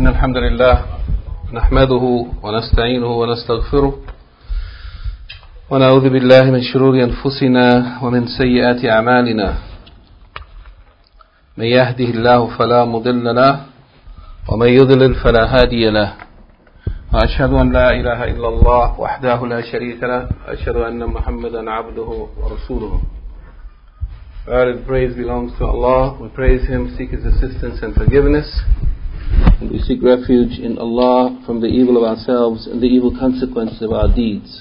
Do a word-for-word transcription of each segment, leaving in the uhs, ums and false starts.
إن الحمد لله نحمده ونستعينه ونستغفره ونعوذ بالله من شرور أنفسنا ومن سيئات أعمالنا من يهده الله فلا مضل له ومن يضلل فلا هادي له وأشهد أن لا إله إلا الله وحده لا شريك له وأشهد أن محمدا عبده ورسوله. All praise belongs to Allah. We praise Him, seek His assistance and forgiveness, and we seek refuge in Allah from the evil of ourselves and the evil consequences of our deeds.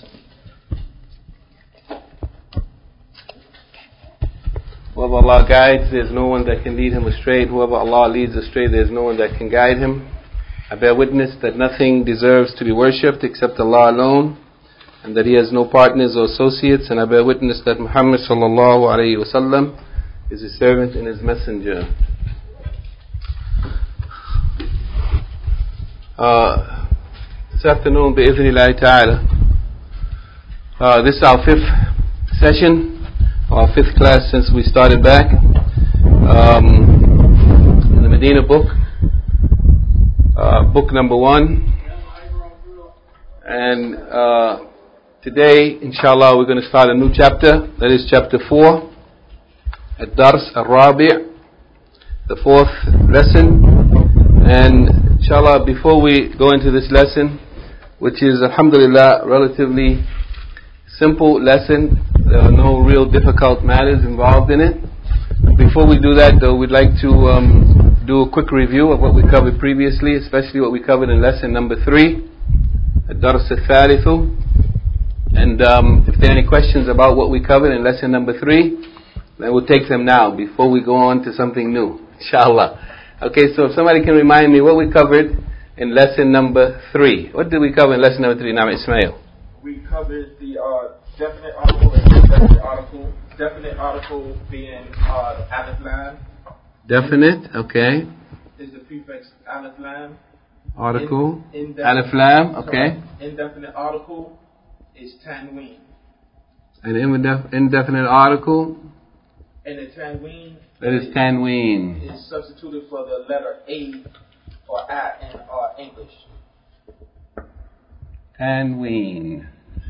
Whoever Allah guides, there is no one that can lead him astray. Whoever Allah leads astray, there is no one that can guide him. I bear witness that nothing deserves to be worshipped except Allah alone, and that He has no partners or associates. And I bear witness that Muhammad sallallahu alayhi wa sallam is His servant and His messenger. Uh, this afternoon, bi'idhnillahi ta'ala, uh, this is our fifth session, our fifth class since we started back um, in the Medina book, uh, book number one. And uh, today, inshallah, we're going to start a new chapter, that is chapter four, Ad-Dars Al-Rabi', the fourth lesson. And inshallah, before we go into this lesson, which is alhamdulillah relatively simple lesson, there are no real difficult matters involved in it. Before we do that though, we'd like to um, do a quick review of what we covered previously, especially what we covered in lesson number three, Ad-Dars Al-Thalithu. And um, if there are any questions about what we covered in lesson number three, then we'll take them now before we go on to something new, inshallah. Okay, so if somebody can remind me what we covered in lesson number three. What did we cover in lesson number three, Naam Ismail? We covered the uh, definite article and indefinite article. Definite article being uh, the alif lam. Definite, okay. Is the prefix alif lam. Article, In, alif lam, okay. So indefinite article is tanween. An indef- indefinite article, And the tanween that is tanween. is substituted for the letter A or A in uh, English. Tanween.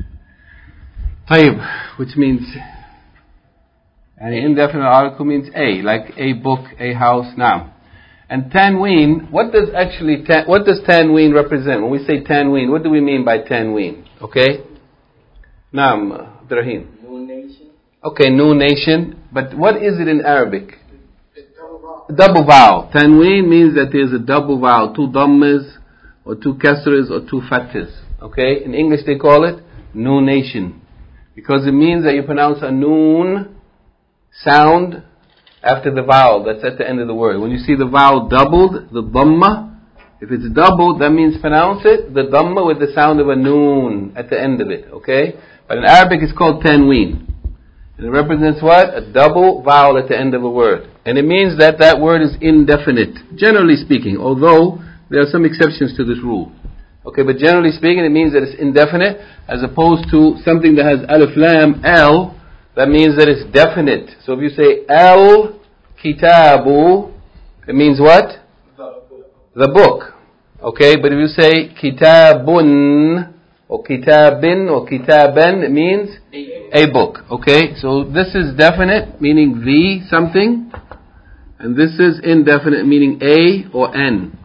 Tayyib, which means, and the indefinite article means a, like a book, a house, now. And tanween, what does actually, ta- what does tanween represent? When we say tanween, what do we mean by tanween? Okay? Naam, Abdurrahim. Noon nation. Okay, noon nation. But what is it in Arabic? Double vowel. Tanween means that there's a double vowel, two dhammas, or two kasras, or two fathas. Okay? In English they call it noonation, because it means that you pronounce a noon sound after the vowel that's at the end of the word. When you see the vowel doubled, the dhamma, if it's doubled, that means pronounce it, the dhamma with the sound of a noon at the end of it. Okay? But in Arabic it's called tanween. And it represents what? A double vowel at the end of a word. And it means that that word is indefinite, generally speaking, although there are some exceptions to this rule. Okay, but generally speaking, it means that it's indefinite, as opposed to something that has alif lam, L, that means that it's definite. So if you say al kitabu, it means what? The book. Okay, but if you say kitabun, or kitabin, or kitaban, it means a book. Okay, so this is definite, meaning the something, and this is indefinite, meaning a or an.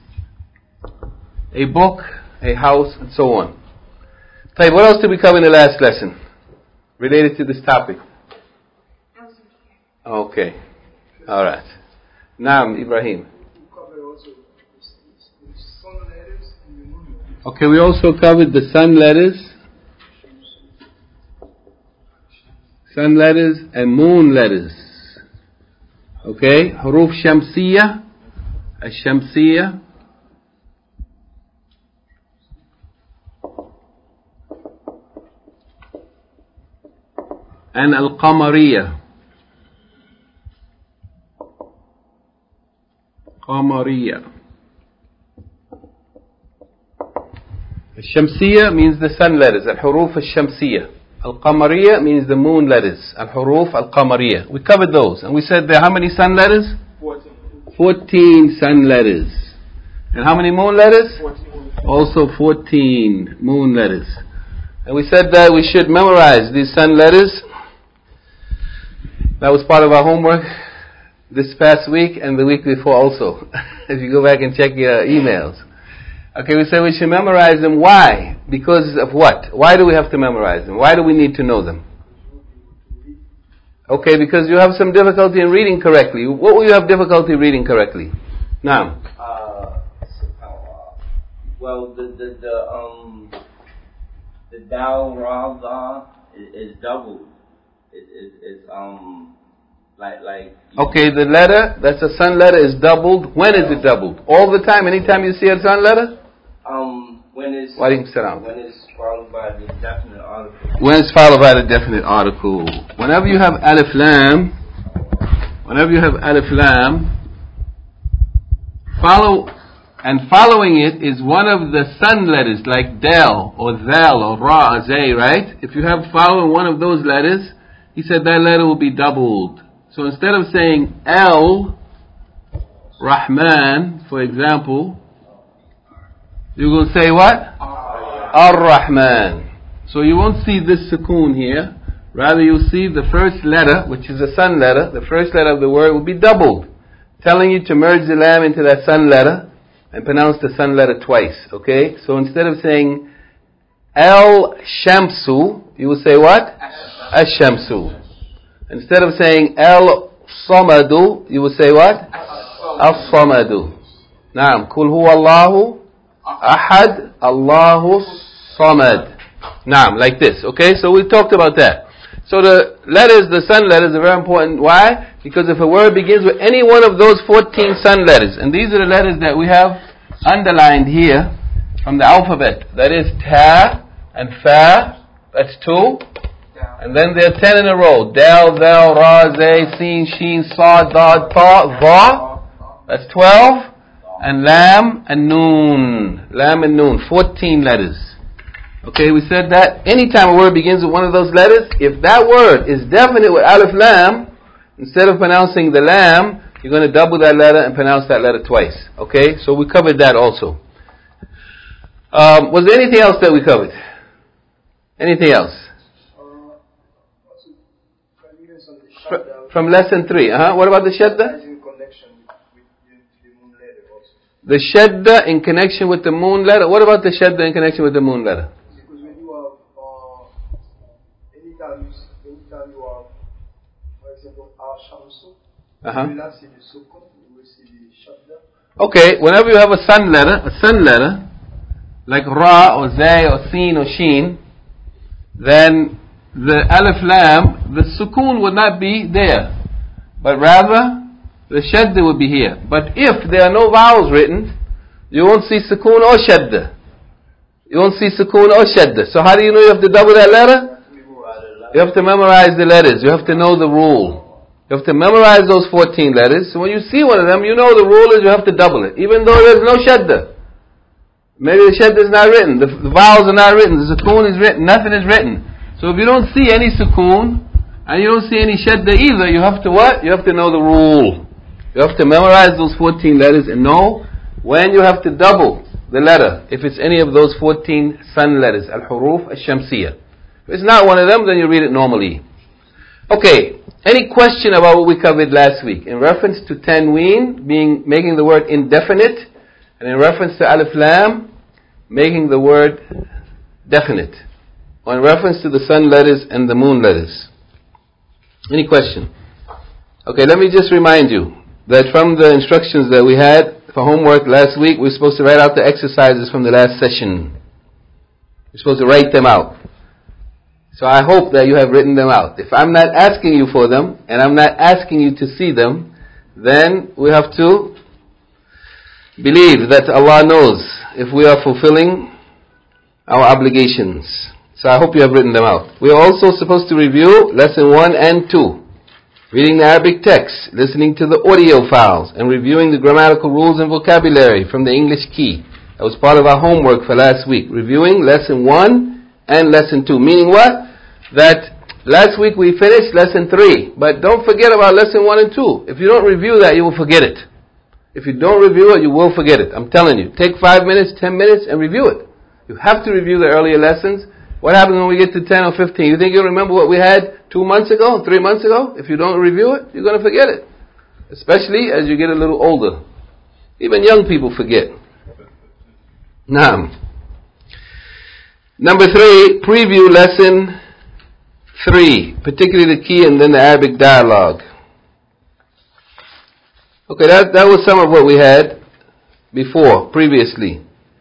A book, a house, and so on. Tell you, what else did we cover in the last lesson related to this topic? Okay, all right. Naam, Ibrahim. Okay, we also covered the sun letters, sun letters and moon letters. Okay, huruf shamsiyah, ash-shamsiyah, and al-qamariyah. Qamariyah. Al-Shamsiyah means the sun letters, Al-Huruf Al-Shamsiyah. Al-Qamariyah means the moon letters, Al-Huruf Al-Qamariyah. We covered those, and we said there are how many sun letters? Fourteen. Fourteen sun letters. And how many moon letters? fourteen. Also fourteen moon letters. And we said that we should memorize these sun letters. That was part of our homework this past week and the week before also. If you go back and check your emails. Okay, we said we should memorize them. Why? Because of what? Why do we have to memorize them? Why do we need to know them? Okay, because you have some difficulty in reading correctly. What will you have difficulty reading correctly? Now. Uh, well, the the, the um the Dal Ra Za is, is doubled. It, it, it's um like like. Okay, the letter that's a sun letter is doubled. When is it doubled? All the time. Anytime you see a sun letter. Um, when it's Wa alaikum salam. when it's followed by the definite article. When it's followed by the definite article. Whenever you have alif lam, whenever you have alif lam, follow and following it is one of the sun letters like del or thel or ra or zay, right? If you have following one of those letters, he said that letter will be doubled. So instead of saying El Rahman, for example, you're going to say what? Ar-Rahman. So you won't see this sukoon here. Rather you'll see the first letter, which is a sun letter, the first letter of the word will be doubled, telling you to merge the lam into that sun letter and pronounce the sun letter twice. Okay? So instead of saying El-Shamsu, you will say what? Ash-Shamsu. Instead of saying El-Samadu, you will say what? Al-Samadu. Naam. Kul huwa Allahu Ahad, Allahu Samad. Naam, like this. Okay, so we talked about that. So the letters, the sun letters are very important. Why? Because if a word begins with any one of those fourteen sun letters, and these are the letters that we have underlined here from the alphabet. That is Ta and Fa, that's two. And then there are ten in a row. Dal, Zal, Ra, Zay, Sin, Sheen, Sad, Dad, Ta, Va. That's twelve. And Lam and Noon. Lam and Noon. fourteen letters. Okay, we said that anytime a word begins with one of those letters, if that word is definite with Alif Lam, instead of pronouncing the Lam, you're going to double that letter and pronounce that letter twice. Okay, so we covered that also. Um, was there anything else that we covered? Anything else? Fr- from lesson three. Uh-huh. What about the Shadda? The shadda in connection with the moon letter. What about the shadda in connection with the moon letter? Because when you have, uh, anytime you, anytime you have, for example, Al-Shamsu, uh-huh. you will not see the sukun, you will see the shadda. Okay, whenever you have a sun letter, a sun letter, like Ra or Zay or Sin or Sheen, then the Alif Lam, the sukoon would not be there, but rather the shadda would be here. But if there are no vowels written, you won't see sukoon or shadda. You won't see sukoon or shadda. So how do you know you have to double that letter? You have to memorize the letters. You have to know the rule. You have to memorize those fourteen letters. So when you see one of them, you know the rule is you have to double it. Even though there's no shadda. Maybe the shadda is not written. The, the vowels are not written. The sukoon is written. Nothing is written. So if you don't see any sukoon, and you don't see any shadda either, you have to what? You have to know the rule. You have to memorize those fourteen letters and know when you have to double the letter. If it's any of those fourteen sun letters, al-huruf al-shamsiyah. If it's not one of them, then you read it normally. Okay, any question about what we covered last week? In reference to tanween, being, making the word indefinite, and in reference to alif lam, making the word definite. Or in reference to the sun letters and the moon letters. Any question? Okay, let me just remind you that from the instructions that we had for homework last week, we're supposed to write out the exercises from the last session. You're supposed to write them out. So I hope that you have written them out. If I'm not asking you for them, and I'm not asking you to see them, then we have to believe that Allah knows if we are fulfilling our obligations. So I hope you have written them out. We are also supposed to review lesson one and two. Reading the Arabic text, listening to the audio files, and reviewing the grammatical rules and vocabulary from the English key. That was part of our homework for last week. Reviewing lesson one and lesson two. Meaning what? That last week we finished lesson three. But don't forget about lesson one and two. If you don't review that, you will forget it. If you don't review it, you will forget it. I'm telling you. Take five minutes, ten minutes, and review it. You have to review the earlier lessons. What happens when we get to ten or fifteen? You think you'll remember what we had two months ago, three months ago? If you don't review it, you're going to forget it. Especially as you get a little older. Even young people forget. Now, number three, preview lesson three, particularly the key and then the Arabic dialogue. Okay, that, that was some of what we had before, previously.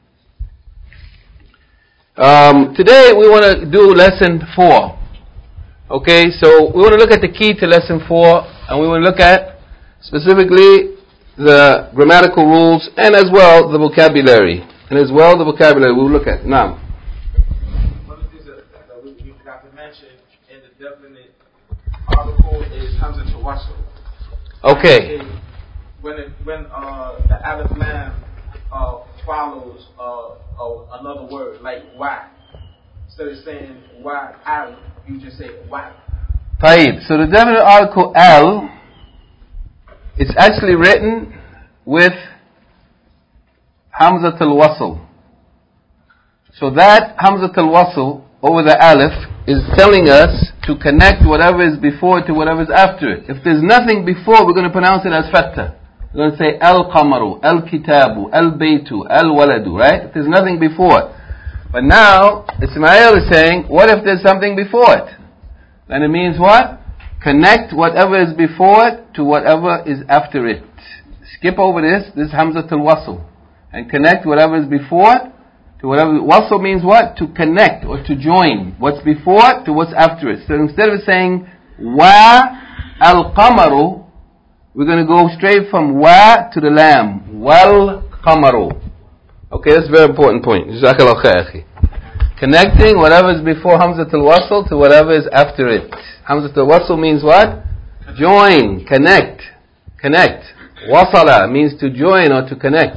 Um, today we want to do lesson four. Okay, so we want to look at the key to lesson four, and we want to look at specifically the grammatical rules and as well the vocabulary. And as well the vocabulary we'll look at now. One of the things that, that we, we forgot to mention in the definite article is Hamza Tawassul. Okay. When it, when uh, the Alif Lam uh, follows uh, uh, another word like why, instead of saying why Alif, you just say why. Taib. So the definite article al, it's actually written with Hamzat al-Wasl. So that Hamzat al-Wasl over the Alif is telling us to connect whatever is before it to whatever is after it. If there's nothing before, we're going to pronounce it as Fatta. We're going to say Al-Qamaru, Al-Kitabu, Al-Baytu, Al-Waladu, right? If there's nothing before it. But now, Ismail is saying, what if there's something before it? Then it means what? Connect whatever is before it to whatever is after it. Skip over this, this is Hamzat al-Wasl. And connect whatever is before it to whatever. Wasl means what? To connect or to join. What's before it to what's after it. So instead of saying, Wa al-Qamaru, we're going to go straight from wa to the lam. Wal qamaru. Okay, that's a very important point. Jazakallah khair, akhi. Connecting whatever is before Hamzat al-Wasl to whatever is after it. Hamzat al-Wasl means what? Join, connect, connect. Wasala means to join or to connect.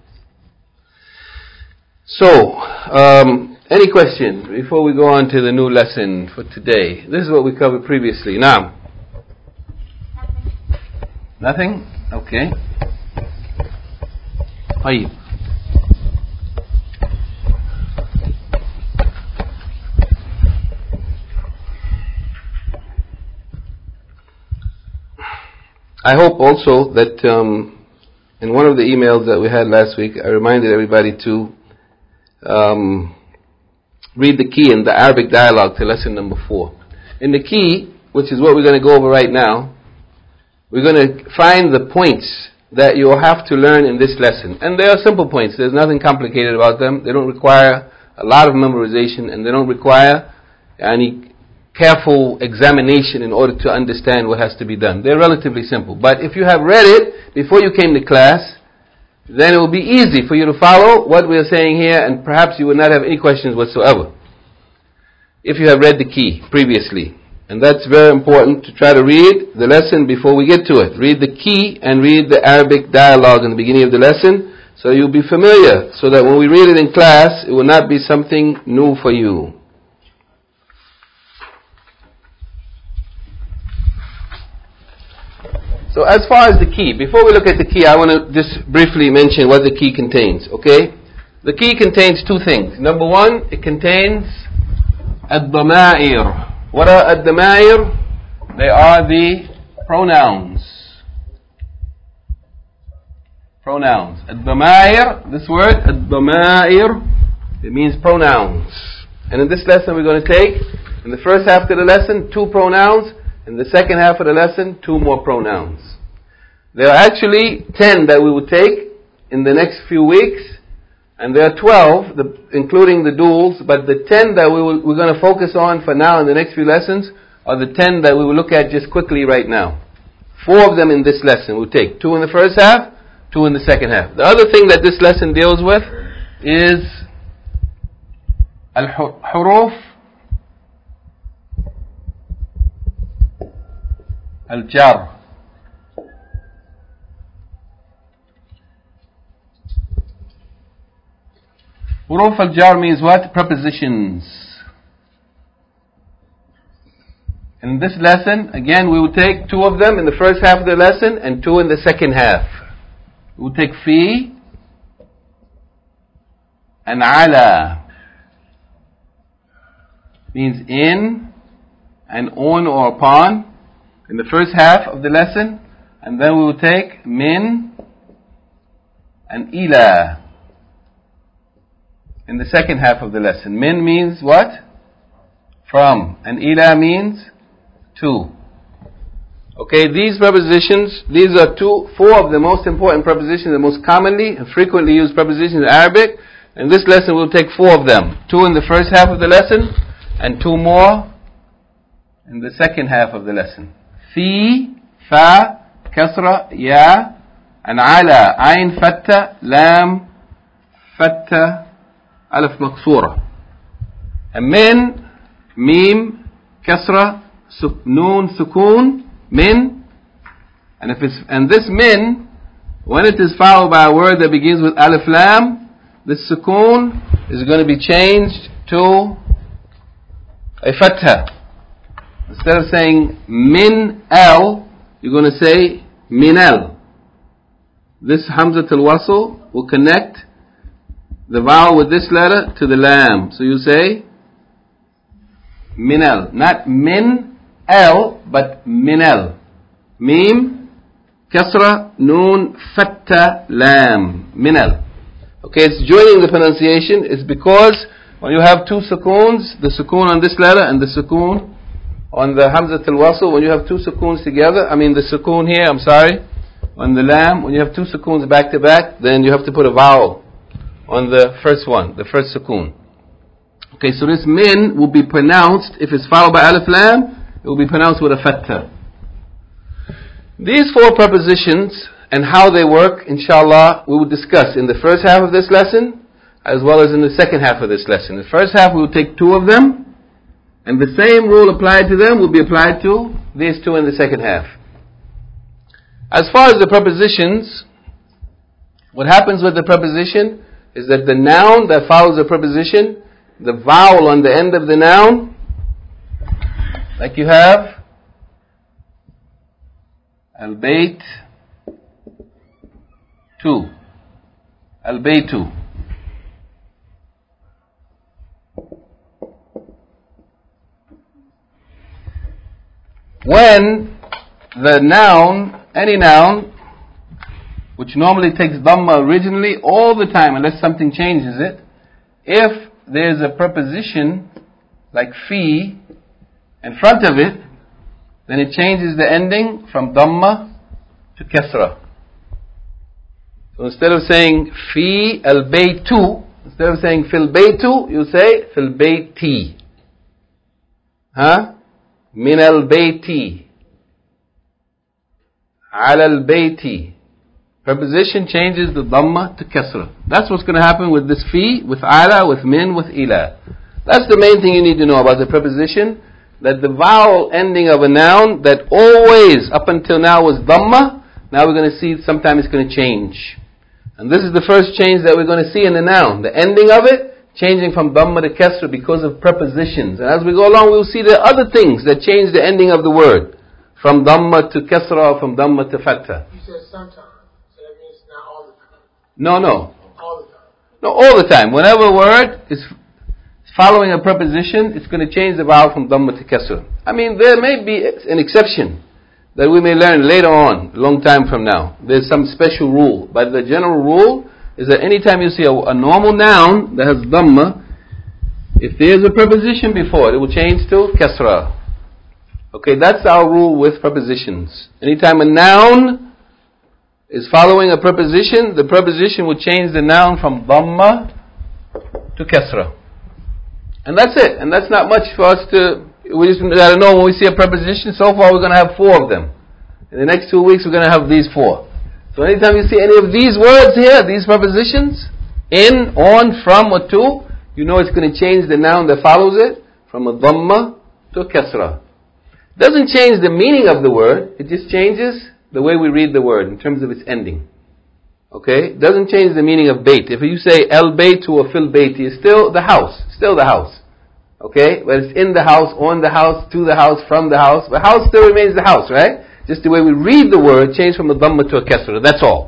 So, um, any question before we go on to the new lesson for today? This is what we covered previously. Now. Nothing? Okay. طيب. I hope also that um, in one of the emails that we had last week, I reminded everybody to um, read the key in the Arabic dialogue to lesson number four. In the key, which is what we're going to go over right now, we're going to find the points that you'll have to learn in this lesson. And they are simple points. There's nothing complicated about them. They don't require a lot of memorization, and they don't require any careful examination in order to understand what has to be done. They're relatively simple. But if you have read it before you came to class, then it will be easy for you to follow what we are saying here, and perhaps you will not have any questions whatsoever if you have read the key previously. And that's very important to try to read the lesson before we get to it. Read the key and read the Arabic dialogue in the beginning of the lesson so you'll be familiar, so that when we read it in class, it will not be something new for you. So as far as the key, before we look at the key, I want to just briefly mention what the key contains, okay? The key contains two things. Number one, it contains ad-dama'ir. What are ad-dama'ir? They are the pronouns. Pronouns. Ad-dama'ir, this word, ad-dama'ir, it means pronouns. And in this lesson we're going to take, in the first half of the lesson, two pronouns. In the second half of the lesson, two more pronouns. There are actually ten that we will take in the next few weeks. And there are twelve, the, including the duals, but the ten that we will, we're going to focus on for now in the next few lessons are the ten that we will look at just quickly right now. Four of them in this lesson we'll take. Two in the first half, two in the second half. The other thing that this lesson deals with is al-huruf al-jar. Huruf al-jar means what? Prepositions. In this lesson, again, we will take two of them in the first half of the lesson and two in the second half. We will take fi and ala. Means in and on or upon in the first half of the lesson. And then we will take min and ila in the second half of the lesson. Min means what? From. And ila means to. Okay, these prepositions, these are two, four of the most important prepositions, the most commonly and frequently used prepositions in Arabic. In this lesson we'll take four of them. Two in the first half of the lesson and two more in the second half of the lesson. Fi, fa, kasra, ya, and ala, ayn, fatta, lam, fatta, alif maqsura. And min, mim, kasra, suk, noon, sukun, min. And if it's, and this min, when it is followed by a word that begins with alif lam, this sukun is going to be changed to a fatha. Instead of saying min al, you're going to say min al. This hamzat al-wasl will connect the vowel with this letter to the lam. So you say min al. Not min al, but min al. Mim, kasra, noon, fatta, lam. Min al. Okay, it's joining the pronunciation. It's because when you have two sukoons, the sukoon on this letter and the sukoon on the hamzat al-wasl, when you have two sukoons together, I mean the sukoon here, I'm sorry, on the lam, when you have two sukoons back to back, then you have to put a vowel on the first one, the first sukoon. Okay, so this min will be pronounced, if it's followed by alif lam, it will be pronounced with a fatta. These four prepositions and how they work, inshallah, we will discuss in the first half of this lesson, as well as in the second half of this lesson. The first half we will take two of them, and the same rule applied to them will be applied to these two in the second half. As far as the prepositions, what happens with the preposition is that the noun that follows the preposition, the vowel on the end of the noun, like you have al-bayt tu, al-baytu. When the noun, any noun, which normally takes dhamma originally all the time unless something changes it, if there's a preposition like fi in front of it, then it changes the ending from dhamma to kasra. So instead of saying fi al-baytu, instead of saying fil baytu, you say fil bayti. Huh? Min al-bayti, ala al-bayti. Preposition changes the dhamma to kasra. That's what's going to happen with this fi, with ala, with min, with ila. That's the main thing you need to know about the preposition, that the vowel ending of a noun that always, up until now, was dhamma, now we're going to see sometimes it's going to change. And this is the first change that we're going to see in the noun. The ending of it, changing from dhamma to kasra because of prepositions. And as we go along, we'll see there are other things that change the ending of the word. From dhamma to kasra, or from dhamma to fatha. You said sometimes, so that means not all the time. No, no. All the time. No, all the time. Whenever a word is following a preposition, it's going to change the vowel from dhamma to kasra. I mean, there may be an exception that we may learn later on, a long time from now. There's some special rule. But the general rule is that anytime you see a, a normal noun that has dhamma, if there's a preposition before it, it will change to kasra. Okay, that's our rule with prepositions. Anytime a noun is following a preposition, the preposition will change the noun from dhamma to kasra. And that's it. And that's not much for us to, we just got to know when we see a preposition. So far we're going to have four of them. In the next two weeks we're going to have these four. So anytime you see any of these words here, these prepositions, in, on, from, or to, you know it's going to change the noun that follows it from a dhamma to a kasra. Doesn't change the meaning of the word, it just changes the way we read the word in terms of its ending. Okay? Doesn't change the meaning of bayt. If you say el bayt or fil bayt, it's still the house, still the house. Okay? But it's in the house, on the house, to the house, from the house. But house still remains the house, right? Just the way we read the word changed from a dhamma to a kasra. That's all.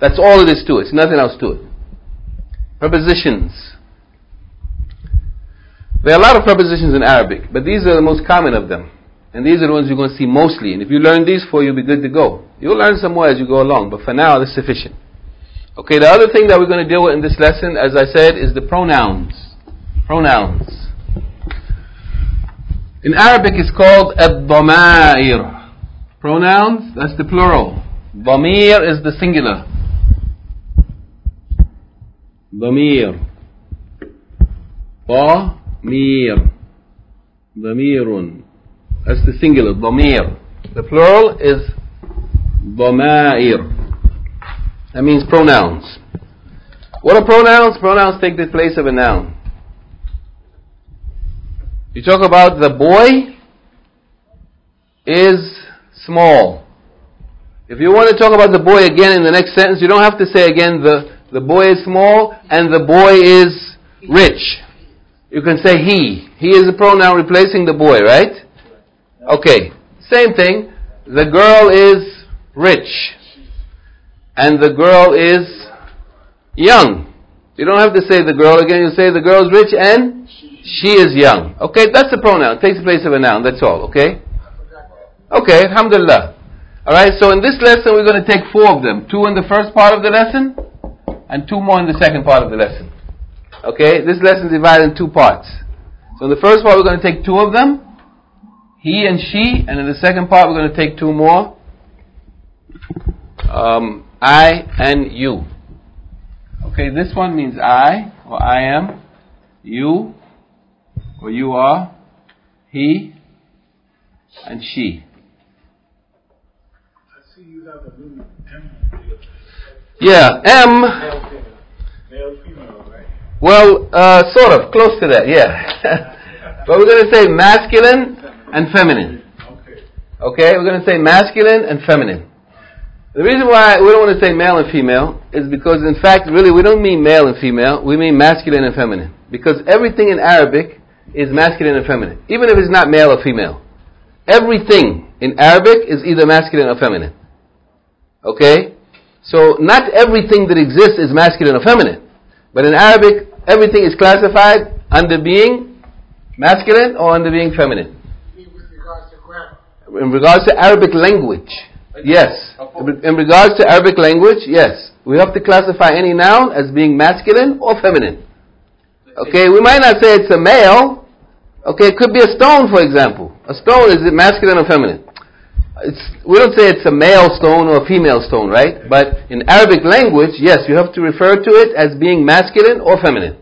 That's all it is to it. It's nothing else to it. Prepositions. There are a lot of prepositions in Arabic, but these are the most common of them. And these are the ones you're going to see mostly. And if you learn these four, you'll be good to go. You'll learn some more as you go along, but for now, that's sufficient. Okay, the other thing that we're going to deal with in this lesson, as I said, is the pronouns. Pronouns. In Arabic, it's called ad-damair. Pronouns, that's the plural. Damir is the singular. Damir. Damir. Damirun. That's the singular, damir. The plural is damair. That means pronouns. What are pronouns? Pronouns take the place of a noun. You talk about the boy is small. If you want to talk about the boy again in the next sentence, you don't have to say again the, the boy is small and the boy is rich. You can say he. He is a pronoun replacing the boy, right? Okay. Same thing. The girl is rich. And the girl is young. You don't have to say the girl again. You say the girl is rich and she is young. Okay, that's the pronoun. It takes the place of a noun. That's all. Okay? Okay, alhamdulillah. Alright, so in this lesson we're going to take four of them. Two in the first part of the lesson and two more in the second part of the lesson. Okay, this lesson is divided in two parts. So in the first part we're going to take two of them. He and she. And in the second part we're going to take two more. Um, I and you. Okay, this one means I or I am. You or you are. He and she. I see you have a new M. Yeah, M. Male, female. Male, female, right? Well, uh, sort of, close to that, yeah. But we're going to say masculine and feminine. Okay. Okay, we're going to say masculine and feminine. The reason why we don't want to say male and female is because, in fact, really we don't mean male and female, we mean masculine and feminine. Because everything in Arabic is masculine and feminine, even if it's not male or female. Everything in Arabic is either masculine or feminine. Okay? So, not everything that exists is masculine or feminine. But in Arabic, everything is classified under being masculine or under being feminine. With regards to grammar. In regards to Arabic language, yes. In regards to Arabic language, yes. We have to classify any noun as being masculine or feminine. Okay, we might not say it's a male. Okay, it could be a stone, for example. A stone, is it masculine or feminine? It's, we don't say it's a male stone or a female stone, right? But in Arabic language, yes, you have to refer to it as being masculine or feminine.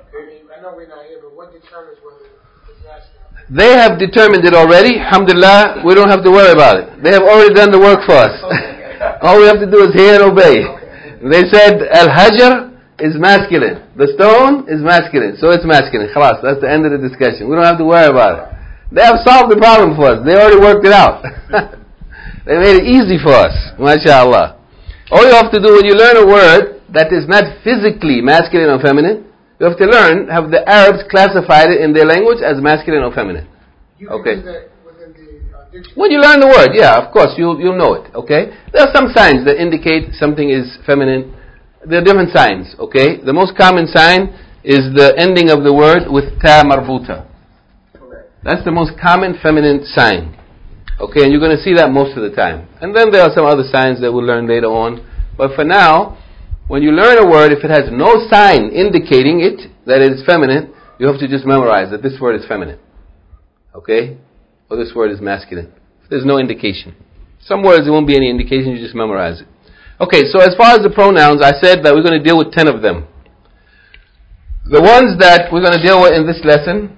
I know we're not here, but what determines whether it's masculine? They have determined it already. Alhamdulillah, we don't have to worry about it. They have already done the work for us. All we have to do is hear and obey. They said, Al-Hajar is masculine. The stone is masculine. So it's masculine. Khalas, that's the end of the discussion. We don't have to worry about it. They have solved the problem for us. They already worked it out. They made it easy for us. MashaAllah. All you have to do when you learn a word that is not physically masculine or feminine, you have to learn, have the Arabs classified it in their language as masculine or feminine. You can Okay. do that within the uh, dictionary. When you learn the word, yeah, of course, you'll, you'll know it, okay? There are some signs that indicate something is feminine. There are different signs, okay? The most common sign is the ending of the word with ta marbuta. That's the most common feminine sign. Okay, and you're going to see that most of the time. And then there are some other signs that we'll learn later on. But for now, when you learn a word, if it has no sign indicating it, that it is feminine, you have to just memorize that this word is feminine. Okay? Or this word is masculine. There's no indication. Some words there won't be any indication, you just memorize it. Okay, so as far as the pronouns, I said that we're going to deal with ten of them. The ones that we're going to deal with in this lesson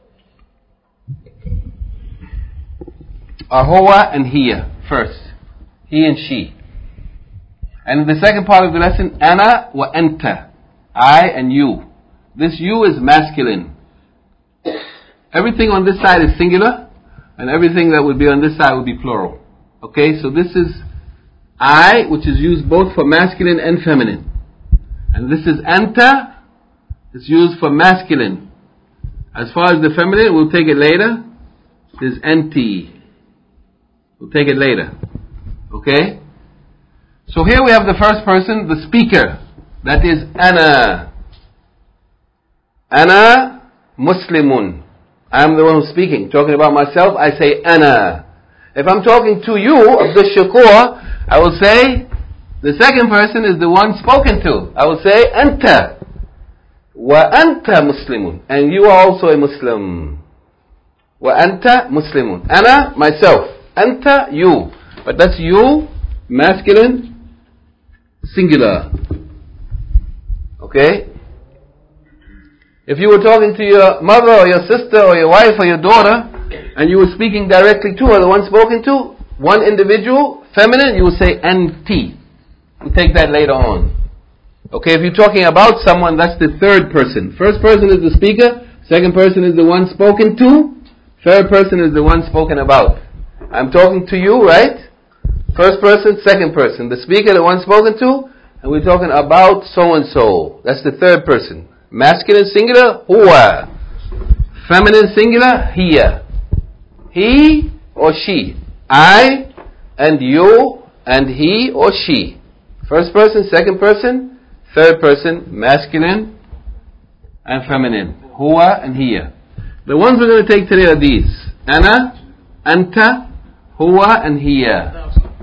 are huwa and hiya first. He and she. And in the second part of the lesson, ana wa anta. I and you. This you is masculine. Everything on this side is singular, and everything that would be on this side would be plural. Okay, so this is I, which is used both for masculine and feminine. And this is anta, it's used for masculine. As far as the feminine, we'll take it later. There's anti. We'll take it later. Okay? So here we have the first person, the speaker. That is ana. Ana Muslimun. I am the one who's speaking. Talking about myself, I say ana. If I'm talking to you, Abdul Shakur, I will say, the second person is the one spoken to. I will say, anta. Wa anta Muslimun. And you are also a Muslim. Wa anta Muslimun. Ana, myself. Anta, you. But that's you, masculine, singular. Okay? If you were talking to your mother or your sister or your wife or your daughter, and you were speaking directly to her, the one spoken to, one individual, feminine, you would say anti. We'll take that later on. Okay, if you're talking about someone, that's the third person. First person is the speaker, second person is the one spoken to, third person is the one spoken about. I'm talking to you, right? First person, second person. The speaker, the one spoken to, and we're talking about so-and-so. That's the third person. Masculine singular, huwa. Feminine singular, hiya. He or she. I and you and he or she. First person, second person, third person, masculine and feminine. Huwa and hiya. The ones we're going to take today are these. Ana, anta, huwa and hiya.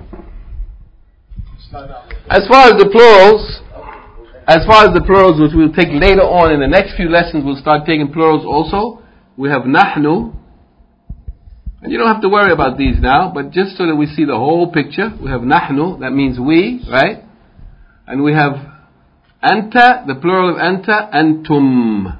As far as the plurals, as far as the plurals, which we'll take later on in the next few lessons, we'll start taking plurals also. We have nahnu, and you don't have to worry about these now, but just so that we see the whole picture, we have nahnu, that means we, right? And we have anta, the plural of anta, antum.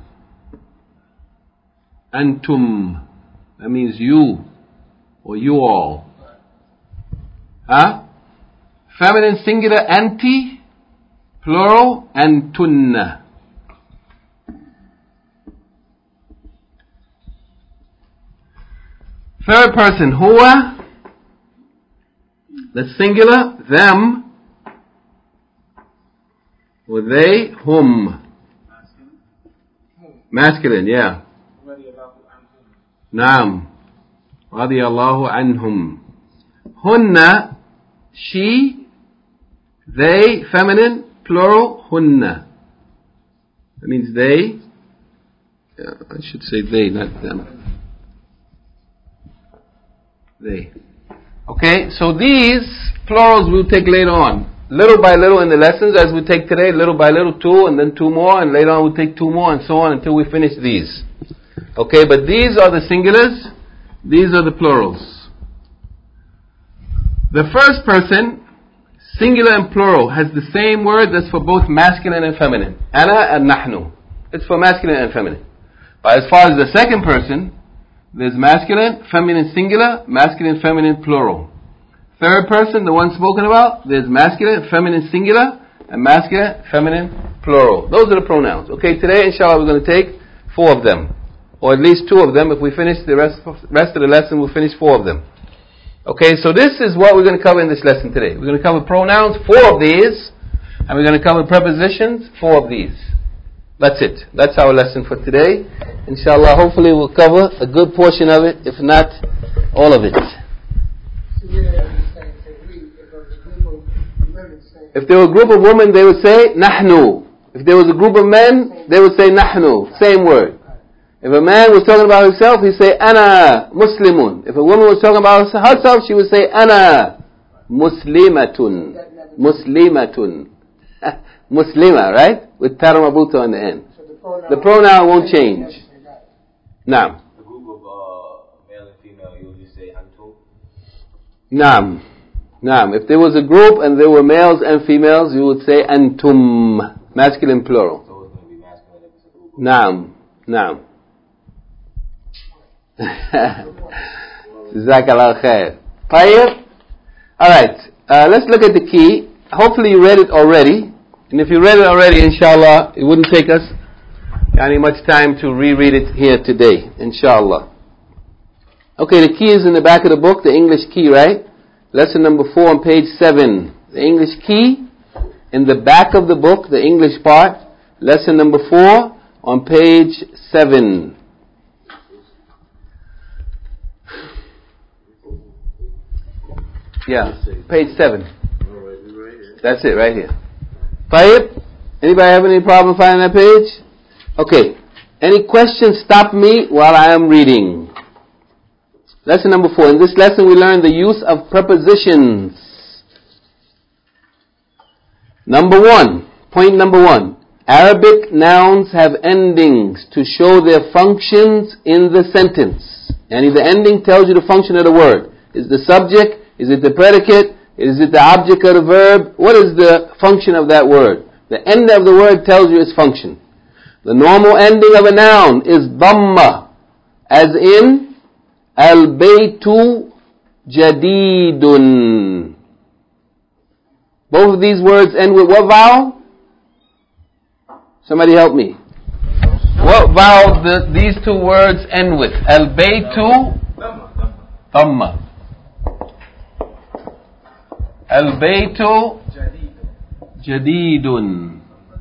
Antum, that means you, or you all. Huh? Feminine singular, anti, plural, antunna. Third person, huwa, the singular, them, or they, hum. Masculine, yeah. Naam. Radiyallahu anhum. Hunna, she, they, feminine, plural, hunna. That means they. Yeah, I should say they, not them. They. Okay, so these plurals we'll take later on. Little by little in the lessons, as we take today, little by little, two, and then two more, and later on we'll take two more, and so on until we finish these. Okay, but these are the singulars, these are the plurals. The first person, singular and plural, has the same word that's for both masculine and feminine. Ana and nahnu. It's for masculine and feminine. But as far as the second person, there's masculine, feminine singular, masculine, feminine, plural. Third person, the one spoken about, there's masculine, feminine singular, and masculine, feminine, plural. Those are the pronouns. Okay, today inshallah we're going to take four of them. Or at least two of them. If we finish the rest, rest of the lesson, we'll finish four of them. Okay, so this is what we're going to cover in this lesson today. We're going to cover pronouns, four of these, and we're going to cover prepositions, four of these. That's it. That's our lesson for today. Inshallah, hopefully we'll cover a good portion of it, if not all of it. If there were a group of women, they would say nahnu. If there was a group of men, they would say nahnu. Same word. If a man was talking about himself, he'd say ana muslimun. If a woman was talking about herself, she would say ana muslimatun. Muslimatun. Muslima, right? With tar marbuta on the end. So the, pronoun the pronoun won't change. Naam. A group of uh, male and female, you'll just say antum. Naam. Naam. If there was a group and there were males and females, you would say antum. Masculine plural. So it's going to be masculine if it's a group. Naam. Naam. Jazakallah khair. Tayyib. Alright, uh, let's look at the key. Hopefully you read it already. And if you read it already, inshallah, it wouldn't take us any much time to reread it here today. Inshallah. Okay, the key is in the back of the book, the English key, right? Lesson number four on page seven. The English key in the back of the book, the English part. Lesson number four on page seven. Yeah, page seven. That's it right here. Tayyib? Anybody have any problem finding that page? Okay. Any questions? Stop me while I am reading. Lesson number four. In this lesson we learn the use of prepositions. Number one. Point number one. Arabic nouns have endings to show their functions in the sentence. And the ending tells you the function of the word. Is the subject? Is it the predicate? Is it the object of the verb? What is the function of that word? The end of the word tells you its function. The normal ending of a noun is dhamma, as in al-baytu jadidun. Both of these words end with what vowel? Somebody help me. What vowel do these two words end with? Al-baytu dhamma. Al-baytu jadidun.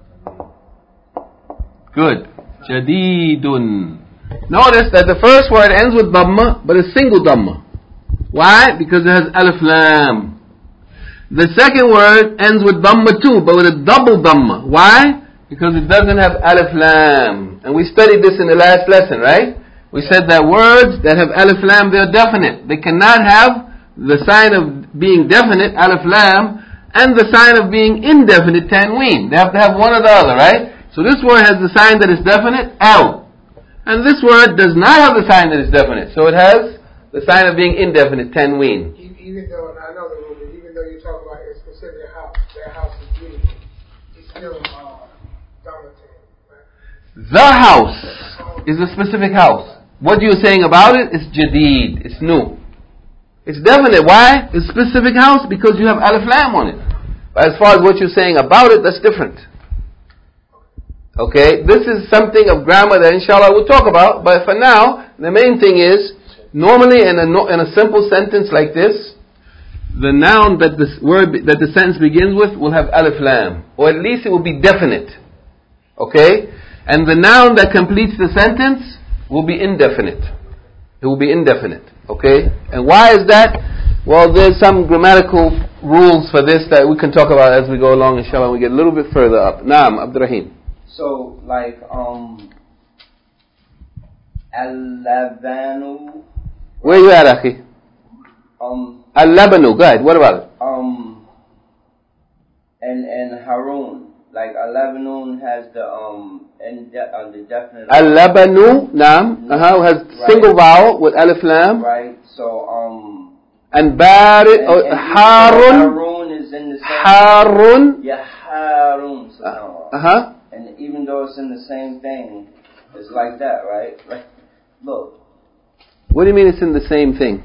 Good. Jadidun. Notice that the first word ends with dhamma, but a single dhamma. Why? Because it has alif lam. The second word ends with dhamma too, but with a double dhamma. Why? Because it doesn't have alif lam. And we studied this in the last lesson, right? We said that words that have alif lam, they're definite. They cannot have the sign of being definite, alif lam, and the sign of being indefinite, tanween. They have to have one or the other, right? So this word has the sign that is definite, al. And this word does not have the sign that is definite. So it has the sign of being indefinite, tanween. Even though, and I know the rule, but even though you talk about a specific house, that house is new, it's still uh, dominating. Right? The house is a specific house. What you're saying about it is jadid, it's new. It's definite. Why? It's a specific house because you have alif lam on it. But as far as what you're saying about it, that's different. Okay, this is something of grammar that inshallah we'll talk about, but for now, the main thing is, normally in a, in a simple sentence like this, the noun that the word, that the sentence begins with will have alif lam, or at least it will be definite. Okay? And the noun that completes the sentence will be indefinite. It will be indefinite. Okay? And why is that? Well, there's some grammatical rules for this that we can talk about as we go along, inshallah, when we get a little bit further up. Naam, Abdurrahim. So, like, um, al-labanu. Where you at, Akhi? Um, al-labanu, go ahead, what about it? Um, and, and Harun. Like, al-labanun has the, um, and de- uh, the definite. Al-labanu, naam, uh-huh, has right. Single vowel with alif lam. Right, so, um. And barid, and, or and harun. Harun is in the same. Harun. Yeah, Harun. So, uh-huh. And even though it's in the same thing, it's like that, right? Like, look. What do you mean it's in the same thing?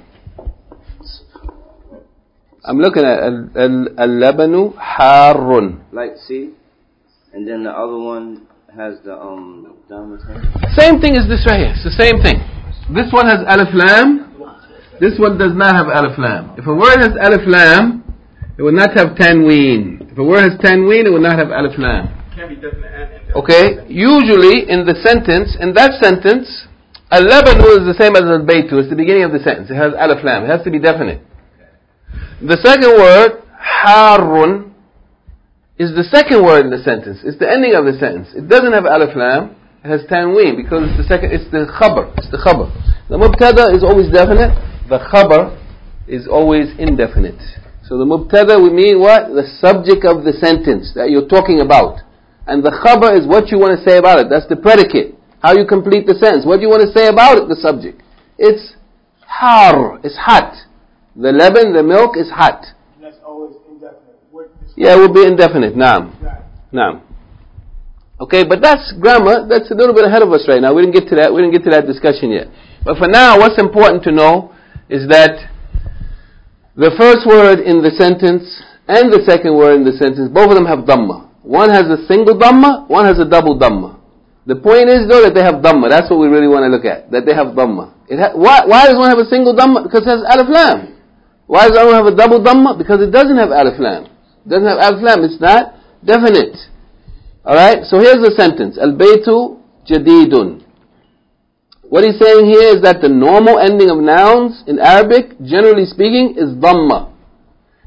I'm looking at al-labanu harun. Like, see? And then the other one has the, um, same thing as this right here. It's the same thing. This one has alif lam. This one does not have alif lam. If a word has alif lam, it will not have tanween. If a word has tanween, it will not have alif lam. Okay, usually in the sentence, in that sentence, al-labanu is the same as al-baytu. It's the beginning of the sentence. It has alif lam. It has to be definite. The second word, harun, is the second word in the sentence. It's the ending of the sentence. It doesn't have alif lam. It has tanween because it's the second. It's the khabar. It's the khabar. The mubtada is always definite. The khabar is always indefinite. So the mubtada would mean what? The subject of the sentence that you're talking about. And the khabar is what you want to say about it. That's the predicate. How you complete the sentence. What do you want to say about it, the subject. It's har. It's hot. The leban, the milk is hot. And that's always indefinite. Yeah, it will be indefinite. Naam. Naam. Okay, but that's grammar. That's a little bit ahead of us right now. We didn't get to that. We didn't get to that discussion yet. But for now, what's important to know is that the first word in the sentence and the second word in the sentence, both of them have dhamma. One has a single dhamma, one has a double dhamma. The point is though that they have dhamma. That's what we really want to look at. That they have dhamma. It ha- why, why does one have a single dhamma? Because it has alif lam. Why does one have a double dhamma? Because it doesn't have alif lam. It doesn't have alif lam. It's not definite. Alright, so here's the sentence. Al-baytu jadidun. What he's saying here is that the normal ending of nouns in Arabic, generally speaking, is dhamma.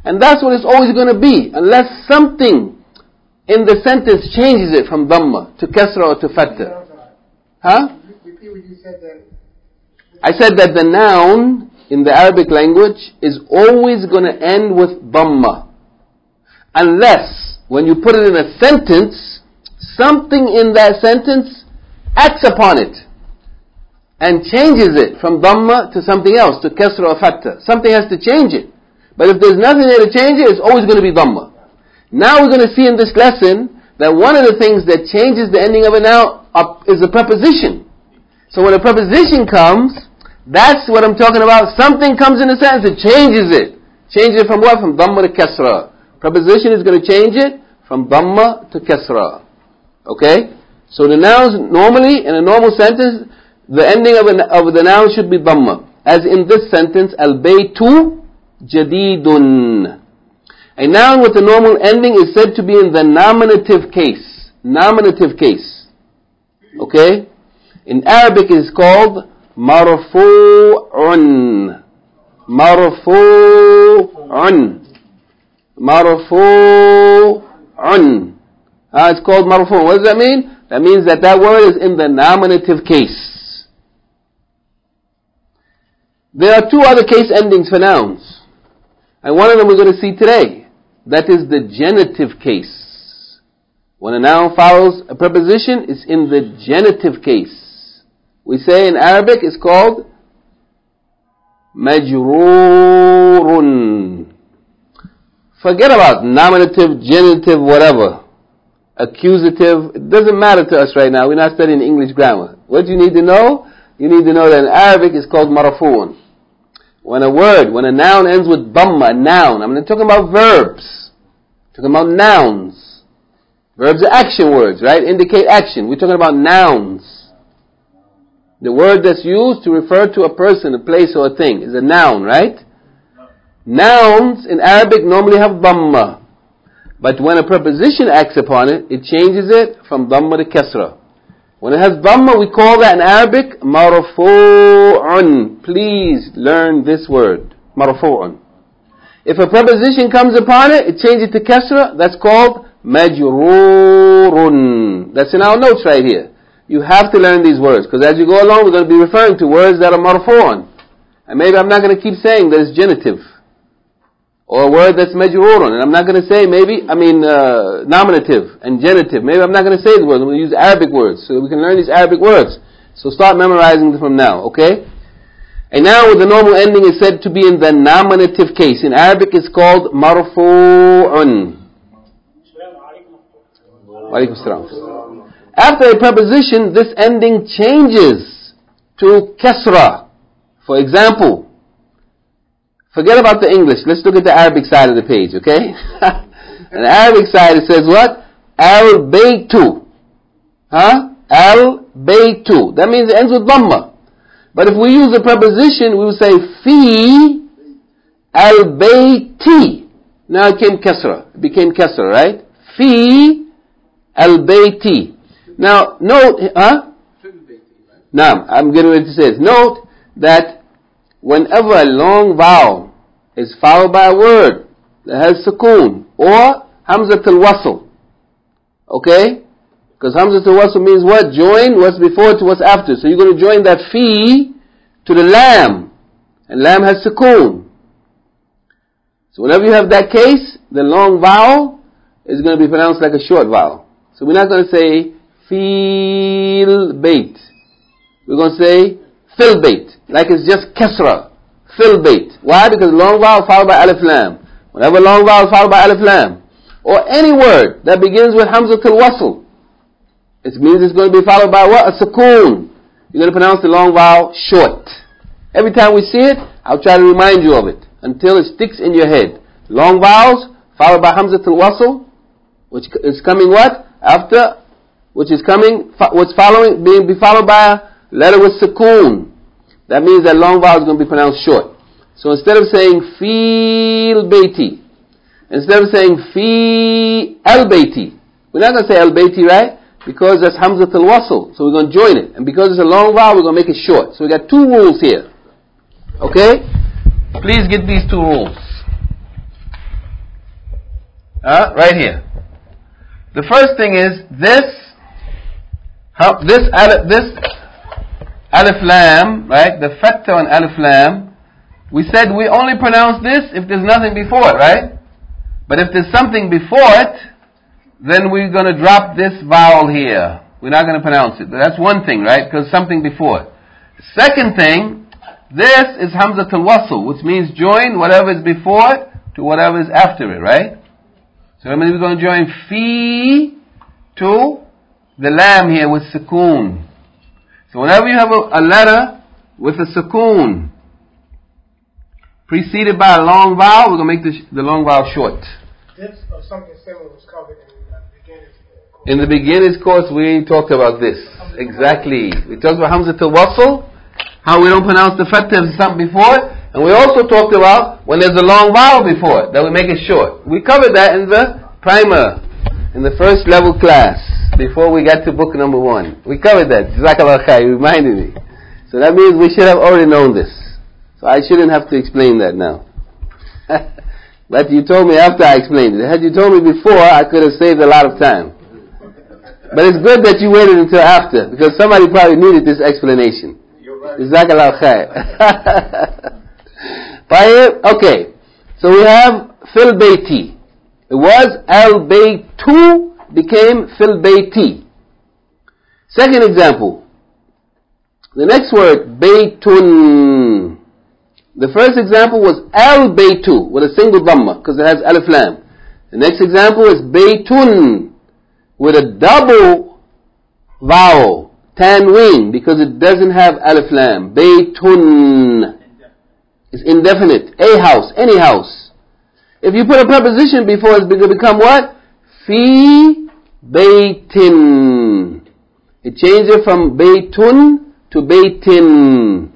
And that's what it's always going to be, unless something in the sentence changes it from Dhamma to Kasra or to Fatha. Huh? Repeat what you said then. I said that the noun in the Arabic language is always going to end with Dhamma. Unless, when you put it in a sentence, something in that sentence acts upon it and changes it from Dhamma to something else, to Kasra or Fatha. Something has to change it. But if there's nothing there to change it, it's always going to be Dhamma. Now we're going to see in this lesson that one of the things that changes the ending of a noun is a preposition. So when a preposition comes, that's what I'm talking about. Something comes in a sentence, it changes it. Changes it from what? From Dhamma to Kasra. Preposition is going to change it from Dhamma to Kasra. Okay? So the nouns, normally, in a normal sentence, the ending of, a, of the noun should be Dhamma. As in this sentence, Al-Baytu Jadidun. A noun with a normal ending is said to be in the nominative case. Nominative case. Okay? In Arabic it is called Marfu'un. Marfu'un. Marfu'un. Ah, it's called Marfu'un. What does that mean? That means that that word is in the nominative case. There are two other case endings for nouns. And one of them we're going to see today. That is the genitive case. When a noun follows a preposition, it's in the genitive case. We say in Arabic it's called majrurun. Forget about nominative, genitive, whatever. Accusative. It doesn't matter to us right now. We're not studying English grammar. What you need to know, you need to know that in Arabic it's called marfu'un. When a word, when a noun ends with Dhamma, noun. I'm not talking about verbs. I'm talking about nouns. Verbs are action words, right? Indicate action. We're talking about nouns. The word that's used to refer to a person, a place, or a thing is a noun, right? Nouns in Arabic normally have Dhamma. But when a preposition acts upon it, it changes it from Dhamma to Kasra. When it has Dhamma, we call that in Arabic Marfu'un. Please learn this word. Marfu'un. If a preposition comes upon it, it changes to Kasra. That's called Majrurun. That's in our notes right here. You have to learn these words, because as you go along, we're going to be referring to words that are Marfu'un. And maybe I'm not going to keep saying that it's genitive. Or a word that's majrurun, and I'm not going to say maybe, I mean, uh, nominative and genitive. Maybe I'm not going to say the words. I'm going to use Arabic words, so we can learn these Arabic words. So start memorizing them from now, okay? A noun with a normal ending is said to be in the nominative case. In Arabic, it's called marfu'un. Walaikum salam. After a preposition, this ending changes to kasra. For example, forget about the English. Let's look at the Arabic side of the page, okay? On the Arabic side it says what? Al-Baytu. Huh? Al-Baytu. That means it ends with Dhamma. But if we use a preposition, we will say Fi Al-Bayti. Now it became Kasra. It became Kasra, right? Fi Al-Bayti. Now, note, huh? Now, I'm getting ready to say this. Note that whenever a long vowel is followed by a word that has sukoon or hamzat al-wasl, okay? Because hamzat al-wasl means what? Join what's before to what's after. So you're going to join that fi to the lam, and lam has sukoon. So whenever you have that case, the long vowel is going to be pronounced like a short vowel. So we're not going to say fil bait. We're going to say fil bait, like it's just kasra. Fil bait. Why? Because long vowel followed by alif lam. Whenever long vowel followed by alif lam, or any word that begins with hamzat al-wasl, it means it's going to be followed by what? A sukoon. You're going to pronounce the long vowel short. Every time we see it, I'll try to remind you of it until it sticks in your head. Long vowels followed by hamzat al-wasl, which is coming what? After, which is coming, what's following, being be followed by a letter with sukoon. That means that long vowel is going to be pronounced short. So instead of saying fil bayti, instead of saying fi al bayti, we're not going to say al bayti, right? Because that's hamzat al-wasl. So we're going to join it. And because it's a long vowel, we're going to make it short. So we got two rules here. Okay? Please get these two rules. Uh, right here. The first thing is this, how, this, alif, this alif lam, right? The fatha on alif lam. We said we only pronounce this if there's nothing before it, right? But if there's something before it, then we're going to drop this vowel here. We're not going to pronounce it. That's one thing, right? Because something before it. Second thing, this is Hamzatul Wasl, which means join whatever is before it to whatever is after it, right? So that means we're going to join fi to the lam here with sukoon. So whenever you have a, a letter with a sukoon preceded by a long vowel, we're going to make the, the long vowel short. This or something similar was covered in the beginner's course. In the beginner's course, we talked about this. Exactly. We talked about Hamzatul Wasl, how we don't pronounce the fatha if something before it. And we also talked about when there's a long vowel before it, that we make it short. We covered that in the primer, in the first level class, before we got to book number one. We covered that. Jazakallah khair, you reminded me. So that means we should have already known this. So I shouldn't have to explain that now. But you told me after I explained it. Had you told me before, I could have saved a lot of time. But it's good that you waited until after, because somebody probably needed this explanation. Jazakallah khair. Okay, so we have fil bayti. It was al baytu became fil bayti. Second example. The next word, baytun. The first example was al baytu with a single dhamma because it has alif lam. The next example is baytun with a double vowel, tanween, because it doesn't have alif lam. Baytun. It's indefinite. A house, any house. If you put a preposition before it, it's going to become what? Fi baytin. It changes from baytun to baytin.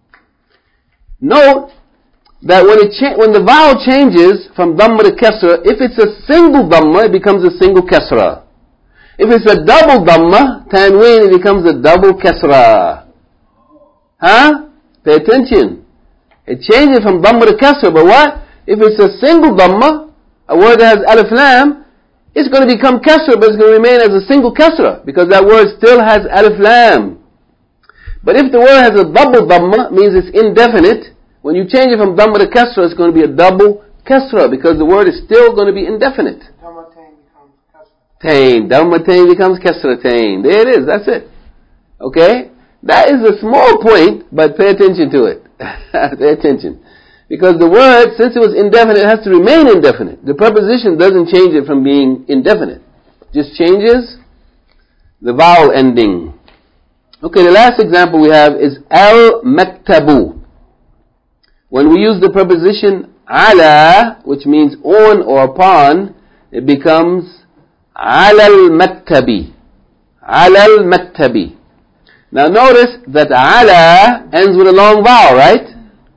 Note that when it cha- when the vowel changes from dhamma to kasra, if it's a single dhamma, it becomes a single kasra. If it's a double dhamma, tanween, it becomes a double kasra. Huh? Pay attention. It changes from dhamma to kasra, but what? If it's a single dhamma, a word that has alif lam, it's going to become kasra, but it's going to remain as a single kasra, because that word still has alif lam. But if the word has a double dhamma, means it's indefinite, when you change it from dhamma to kasra, it's going to be a double kasra, because the word is still going to be indefinite. Dhammatain becomes kasra. Tain. Dhammatain becomes kasra tain. There it is, that's it. Okay? That is a small point, but pay attention to it. Pay attention. Because the word, since it was indefinite, it has to remain indefinite. The preposition doesn't change it from being indefinite. It just changes the vowel ending. Okay, the last example we have is al-maktabu. When we use the preposition ala, which means on or upon, it becomes ala-al-maktabi. Ala-al-maktabi. Now notice that ala ends with a long vowel, right?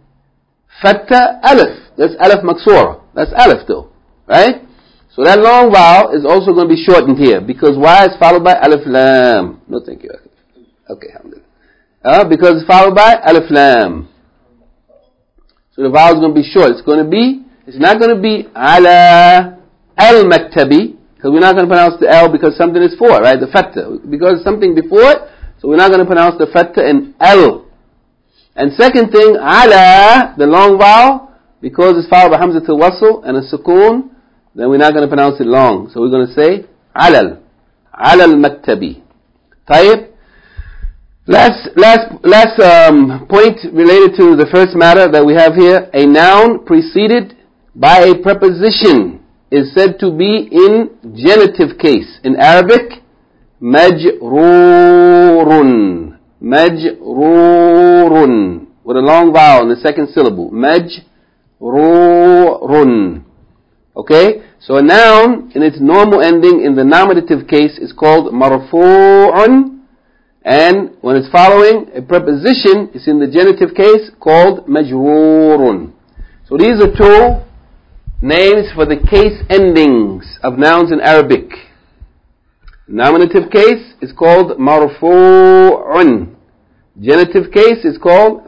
Fatha alif. That's alif maksura. That's alif though, right? So that long vowel is also going to be shortened here because why is followed by alif lam? No, thank you. Okay, alhamdulillah. Uh, because it's followed by alif lam. So the vowel is going to be short. It's going to be, it's not going to be ala al-maktabi, because we're not going to pronounce the L because something is for, right? The fatha. Because something before it, so we're not going to pronounce the fatha in L. And second thing, ala, the long vowel, because it's followed by Hamzatul Wasl and a sukoon, then we're not going to pronounce it long. So we're going to say alal. Alal maktabi. Tayyib. Last, last, last um, point related to the first matter that we have here. A noun preceded by a preposition is said to be in genitive case. In Arabic, majrurun. Majrurun. With a long vowel in the second syllable. Majrurun. Okay? So a noun in its normal ending in the nominative case is called marfu'un. And when it's following a preposition, it's in the genitive case called majrurun. So these are two names for the case endings of nouns in Arabic. Nominative case is called marfu'un. Genitive case is called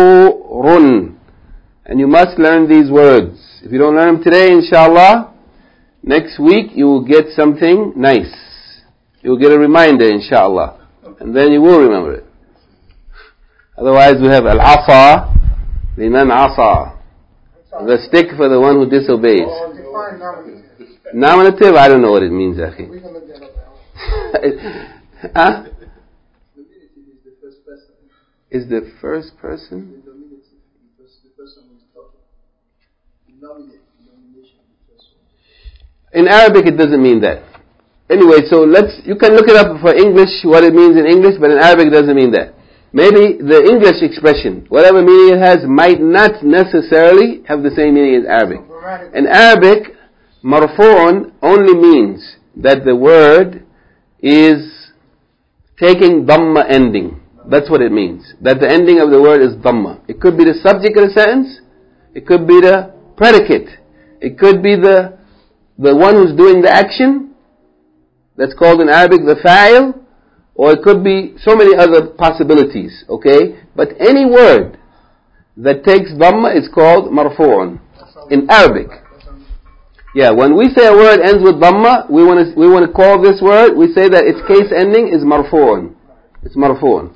majrurun. And you must learn these words. If you don't learn them today, inshallah, Next week you will get something nice. You will get a reminder, inshallah. And then you will remember it. Otherwise we have al-asa, liman asa. The stick for the one who disobeys. Nominative, I don't know what it means, akhi. Huh? Is the first person? In Arabic it doesn't mean that. Anyway, so let's, you can look it up for English, what it means in English, but in Arabic it doesn't mean that. Maybe the English expression, whatever meaning it has, might not necessarily have the same meaning as Arabic. In Arabic, marfu'un only means that the word is taking dhamma ending. That's what it means. That the ending of the word is dhamma. It could be the subject of the sentence. It could be the predicate. It could be the the one who's doing the action. That's called in Arabic the fa'il. Or it could be so many other possibilities. Okay? But any word that takes dhamma is called marfu'un in Arabic. Yeah, when we say a word ends with dhamma, we want to we want to call this word, we say that its case ending is marfu'un. It's marfu'un.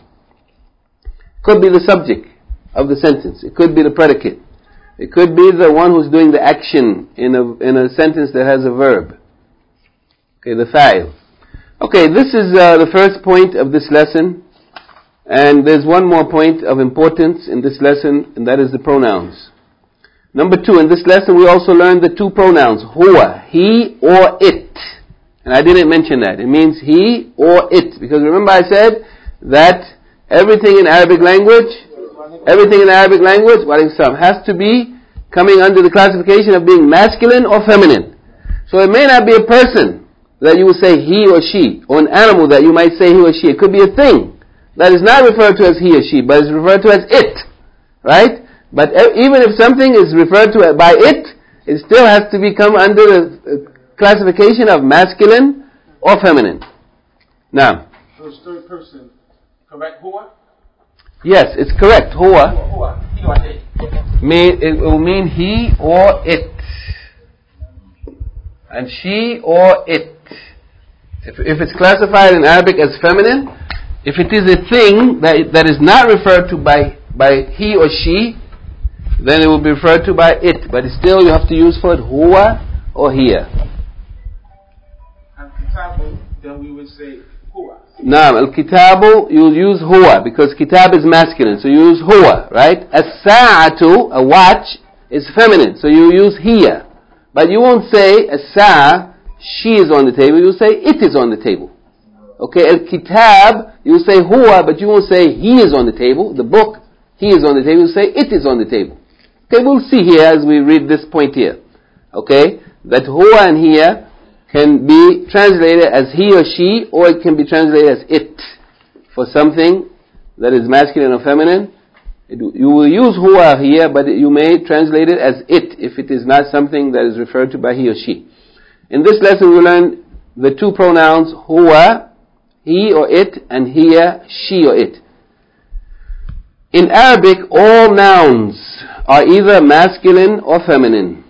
Could be the subject of the sentence. It could be the predicate. It could be the one who's doing the action in a in a sentence that has a verb. Okay, the fa'il. Okay, this is uh, the first point of this lesson. And there's one more point of importance in this lesson, and that is the pronouns. Number two, in this lesson we also learned the two pronouns, huwa, he or it. And I didn't mention that. It means he or it. Because remember I said that everything in Arabic language, everything in Arabic language, has to be coming under the classification of being masculine or feminine. So it may not be a person that you will say he or she, or an animal that you might say he or she. It could be a thing that is not referred to as he or she, but is referred to as it. Right? But even if something is referred to by it, it still has to become under the classification of masculine or feminine. Now. So it's third person, correct? Huwa? Yes, it's correct. Huwa. Huwa. He or it. Mean, it will mean he or it. And she or it. If, if it's classified in Arabic as feminine, if it is a thing that that is not referred to by by he or she, then it will be referred to by it. But still you have to use for it huwa or hiya. And kitabu, then we would say huwa. Naam, al-kitabu, you use huwa, because kitab is masculine, so you use huwa, right? As-sa'atu, a watch, is feminine, so you use hiya. But you won't say, as-sa'a, she is on the table, you say, it is on the table. Okay, al-kitab, you say huwa, but you won't say, he is on the table, the book, he is on the table, you say, it is on the table. Okay, we'll see here as we read this point here. Okay, that huwa and hiya can be translated as he or she, or it can be translated as it. For something that is masculine or feminine, it, you will use huwa here, but you may translate it as it, if it is not something that is referred to by he or she. In this lesson we learn the two pronouns, huwa, he or it, and hiya, she or it. In Arabic, all nouns are either masculine or feminine.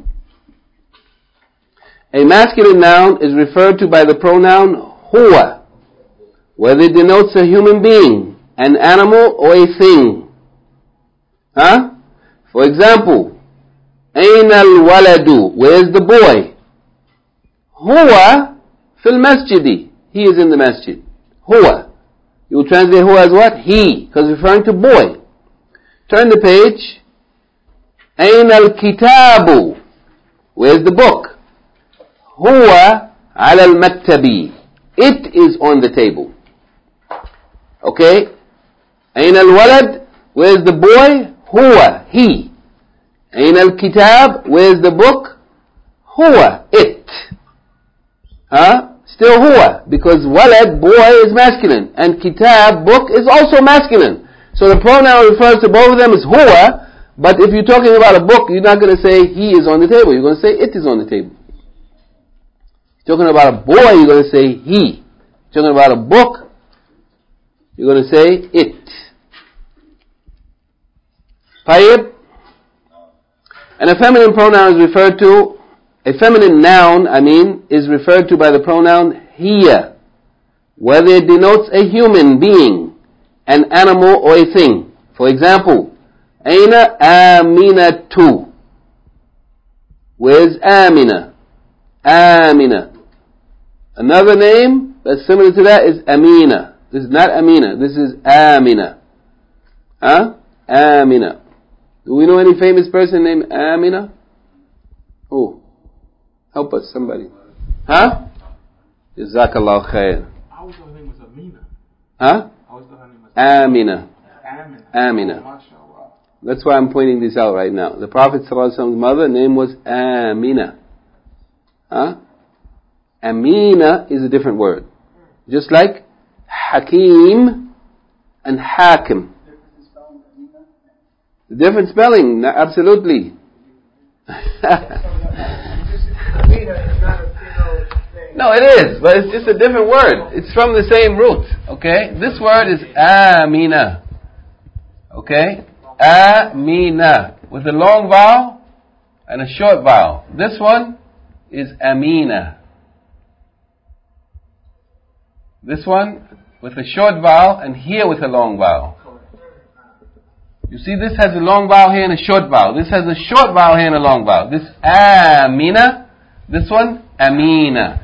A masculine noun is referred to by the pronoun huwa, whether it denotes a human being, an animal, or a thing. Huh? For example, Aina al-waladu, where's the boy? Huwa fil masjidi, he is in the masjid. Huwa. You will translate huwa as what? He, because referring to boy. Turn the page. Aina al-kitabu, where's the book? Huwa ala al-maktabi. It is on the table. Okay? Aina al-walad, where's the boy? Huwa, he. Aina al-kitab, where's the book? Huwa, it. Huh? Still huwa, because walad, boy, is masculine, and kitab, book, is also masculine. So the pronoun refers to both of them as huwa, but if you're talking about a book, you're not going to say he is on the table. You're going to say it is on the table. Talking about a boy, you're going to say he. Talking about a book, you're going to say it. Tayyib. And a feminine pronoun is referred to A feminine noun, I mean, is referred to by the pronoun hiya, whether it denotes a human being, an animal, or a thing. For example, Aina Aminatu. Where's Amina? Amina. Another name that's similar to that is Amina. This is not Amina, this is Amina. Huh? Amina. Do we know any famous person named Amina? Oh, help us, somebody. Huh? Jazakallah khair. I always thought her name was Amina. Huh? I always thought her name was Amina. Amina. Amina. Oh, mashallah. That's why I'm pointing this out right now. The Prophet ﷺ's mother name was Amina. Huh? Amina is a different word. Just like Hakim and Hakim. The different spelling, absolutely. No, it is, but it's just a different word. It's from the same root, okay? This word is Amina, okay? Amina, with a long vowel and a short vowel. This one is Amina. This one with a short vowel and here with a long vowel. You see, this has a long vowel here and a short vowel. This has a short vowel here and a long vowel. This Amina, this one Amina.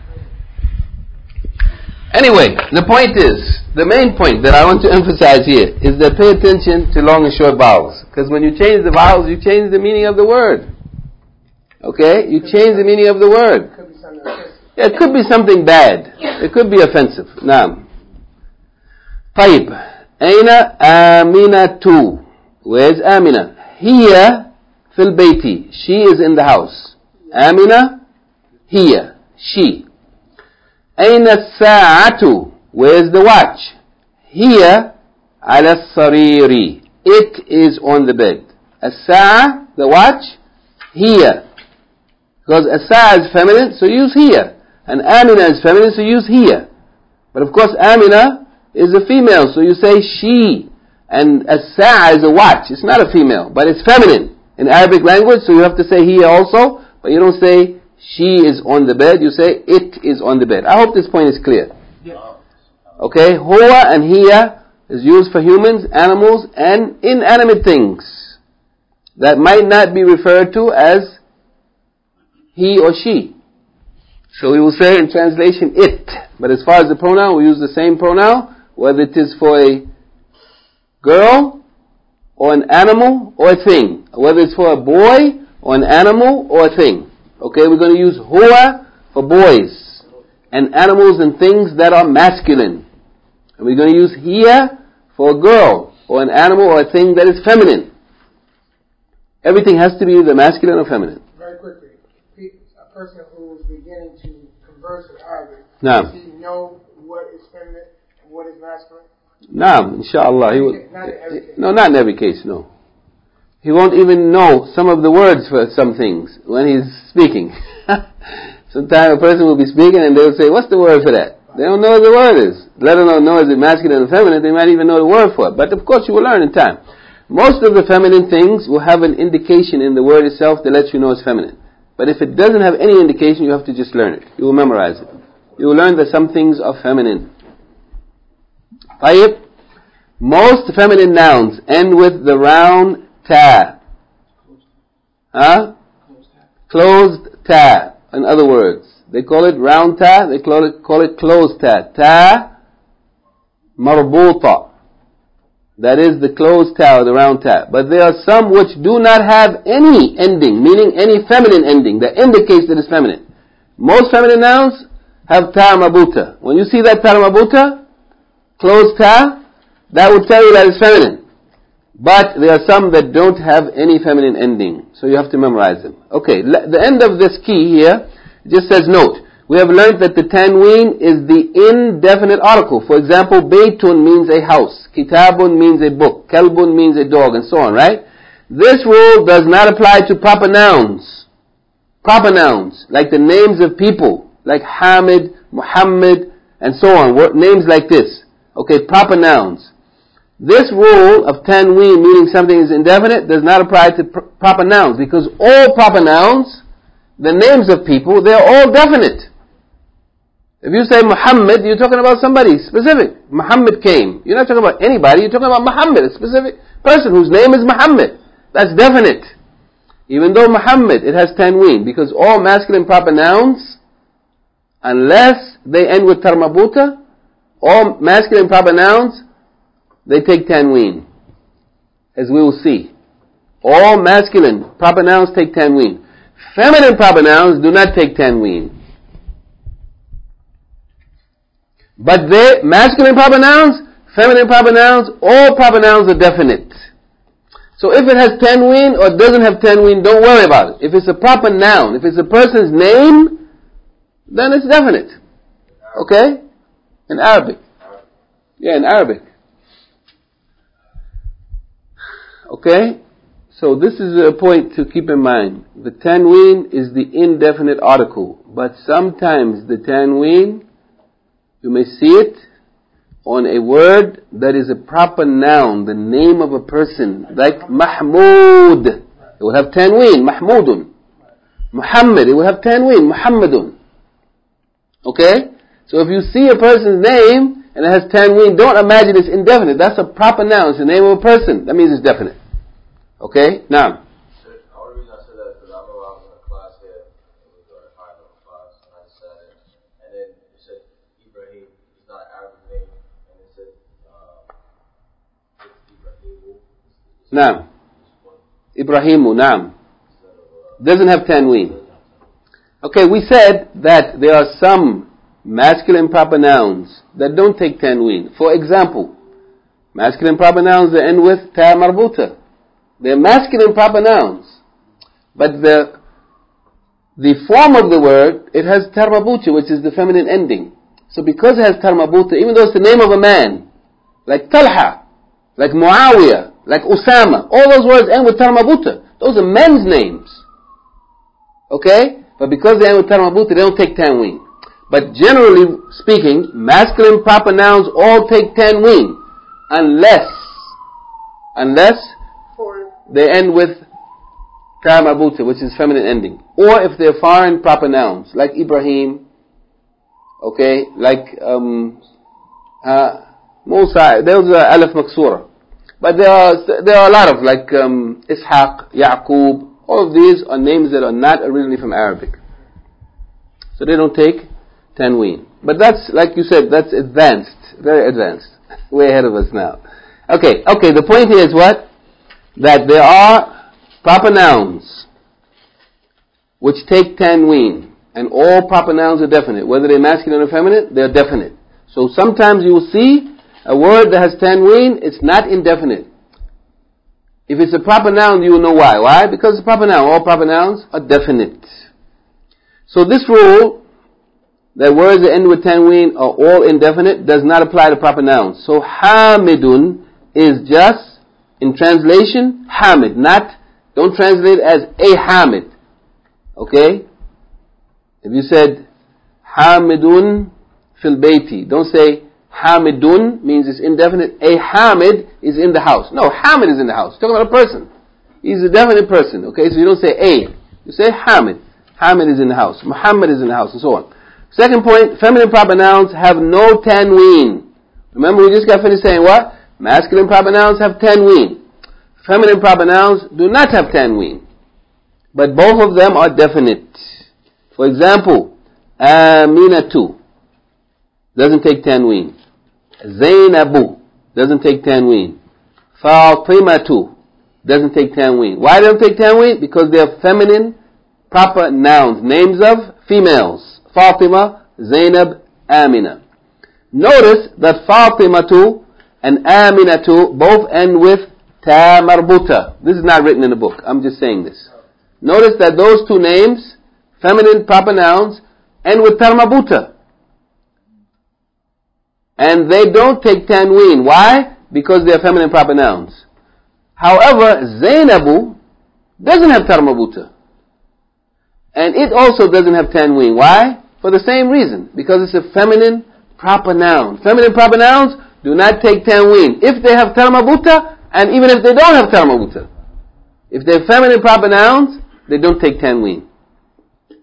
Anyway, the point is, the main point that I want to emphasize here is that pay attention to long and short vowels. Because when you change the vowels, you change the meaning of the word. Okay? You change the meaning of the word. Yeah, it could be something bad. It could be offensive. Naam. طيب. Aina Aminatu. Where's Amina? Here fil bayti. She is in the house. Amina, here, she. Aina sa'atu. Where's the watch? Here, ala sariri. It is on the bed. As-sa'a, the watch, here. Because as-sa'a is feminine, so use here. And Amina is feminine, so use here. But of course, Amina is a female, so you say she. And as-sa'a is a watch. It's not a female, but it's feminine in Arabic language, so you have to say here also, but you don't say she is on the bed, you say it is on the bed. I hope this point is clear. Yes. Okay, huwa and hiya is used for humans, animals, and inanimate things that might not be referred to as he or she. So we will say in translation it, but as far as the pronoun, we use the same pronoun, whether it is for a girl, or an animal, or a thing. Whether it's for a boy, or an animal, or a thing. Okay, we're going to use huwa for boys, and animals and things that are masculine. And we're going to use hiya for a girl, or an animal, or a thing that is feminine. Everything has to be either masculine or feminine. Very quickly, a person who's beginning to converse in Arabic, Naam. does he know what is feminine and what is masculine? Naam, inshallah. He will, Not in every case. no, not in every case, no. He won't even know some of the words for some things when he's speaking. Sometimes a person will be speaking and they'll say, what's the word for that? They don't know what the word is. Let alone know is it masculine or feminine, they might even know the word for it. But of course you will learn in time. Most of the feminine things will have an indication in the word itself that lets you know it's feminine. But if it doesn't have any indication, you have to just learn it. You will memorize it. You will learn that some things are feminine. طيب. Most feminine nouns end with the round ta. Huh? Closed ta. In other words, they call it round ta, they call it, call it closed ta. Ta marbuta. That is the closed ta or the round ta. But there are some which do not have any ending, meaning any feminine ending that indicates that it's feminine. Most feminine nouns have ta marbuta. When you see that ta marbuta, closed ta, that will tell you that it's feminine. But there are some that don't have any feminine ending. So you have to memorize them. Okay, the end of this key here just says note. We have learned that the tanween is the indefinite article. For example, baytun means a house. Kitabun means a book. Kalbun means a dog, and so on, right? This rule does not apply to proper nouns. Proper nouns, like the names of people, like Hamid, Muhammad, and so on. Names like this. Okay, proper nouns. This rule of tanween, meaning something is indefinite, does not apply to pr- proper nouns, because all proper nouns the names of people, they're all definite. If you say Muhammad, you're talking about somebody specific. Muhammad came. You're not talking about anybody, you're talking about Muhammad, a specific person whose name is Muhammad. That's definite. Even though Muhammad, it has tanween, because all masculine proper nouns, unless they end with tarmabuta, all masculine proper nouns, they take tanween, as we will see. All masculine proper nouns take tanween. Feminine proper nouns do not take tanween. But they, masculine proper nouns, feminine proper nouns, all proper nouns are definite. So if it has tanween or doesn't have tanween, don't worry about it. If it's a proper noun, if it's a person's name, then it's definite. Okay? In Arabic. Yeah, in Arabic. Okay? So this is a point to keep in mind. The tanween is the indefinite article. But sometimes the tanween, you may see it on a word that is a proper noun, the name of a person, like Mahmud. It will have tanween, Mahmudun. Muhammad, it will have tanween, Muhammadun. Okay? So if you see a person's name and it has tanween, don't imagine it's indefinite. That's a proper noun. It's the name of a person. That means it's definite. Okay? Now. The only reason I said that is because I remember I was in a class here. It was a high level class, and I just sat in. And then it said Ibrahim. It's not an Arabic name. And it said uh, it's Ibrahimu. Naam. Ibrahimu, naam. Doesn't have tanween. Okay, we said that there are some masculine proper nouns that don't take tanween. For example, masculine proper nouns that end with ta marbuta. They're masculine proper nouns. But the the form of the word, it has tar marbuta, which is the feminine ending. So because it has tar marbuta, even though it's the name of a man, like Talha, like Muawiyah, like Usama, all those words end with tar marbuta. Those are men's names. Okay? But because they end with tar marbuta, they don't take tanween. But generally speaking, masculine proper nouns all take tanween, unless, unless they end with ta marbuta, which is feminine ending. Or if they're foreign proper nouns, like Ibrahim, okay, like um, uh, Musa, those are alif maksura. But there are, there are a lot of, like um, Ishaq, Yaqub, all of these are names that are not originally from Arabic. So they don't take tanween. But that's, like you said, that's advanced, very advanced. Way ahead of us now. Okay, okay, the point here is what? That there are proper nouns which take tanween, and all proper nouns are definite. Whether they're masculine or feminine, they're definite. So sometimes you will see a word that has tanween, it's not indefinite. If it's a proper noun, you will know why. Why? Because it's a proper noun. All proper nouns are definite. So this rule, that words that end with tanween are all indefinite, does not apply to proper nouns. So Hamidun is just, in translation, Hamid. Not, don't translate it as a Hamid. Okay? If you said Hamidun fil bayti, don't say Hamidun means it's indefinite. A Hamid is in the house. No, Hamid is in the house. You're talking about a person. He's a definite person. Okay, so you don't say a. You say Hamid. Hamid is in the house. Muhammad is in the house, and so on. Second point, feminine proper nouns have no tanween. Remember, we just got finished saying what? Masculine proper nouns have tanween. Feminine proper nouns do not have tanween. But both of them are definite. For example, Aminatu doesn't take tanween. Zainabu doesn't take tanween. Fatimatu doesn't take tanween. Why don't take tanween? Because they are feminine proper nouns, names of females. Fatima, Zainab, Amina. Notice that Fatimatu and Aminatu both end with ta marbuta. This is not written in the book. I'm just saying this. Notice that those two names, feminine proper nouns, end with ta marbuta. And they don't take tanween. Why? Because they are feminine proper nouns. However, Zainabu doesn't have ta marbuta. And it also doesn't have tanween. Why? For the same reason. Because it's a feminine proper noun. Feminine proper nouns do not take tanween. If they have ta marbuta, and even if they don't have ta marbuta. If they're feminine proper nouns, they don't take tanween.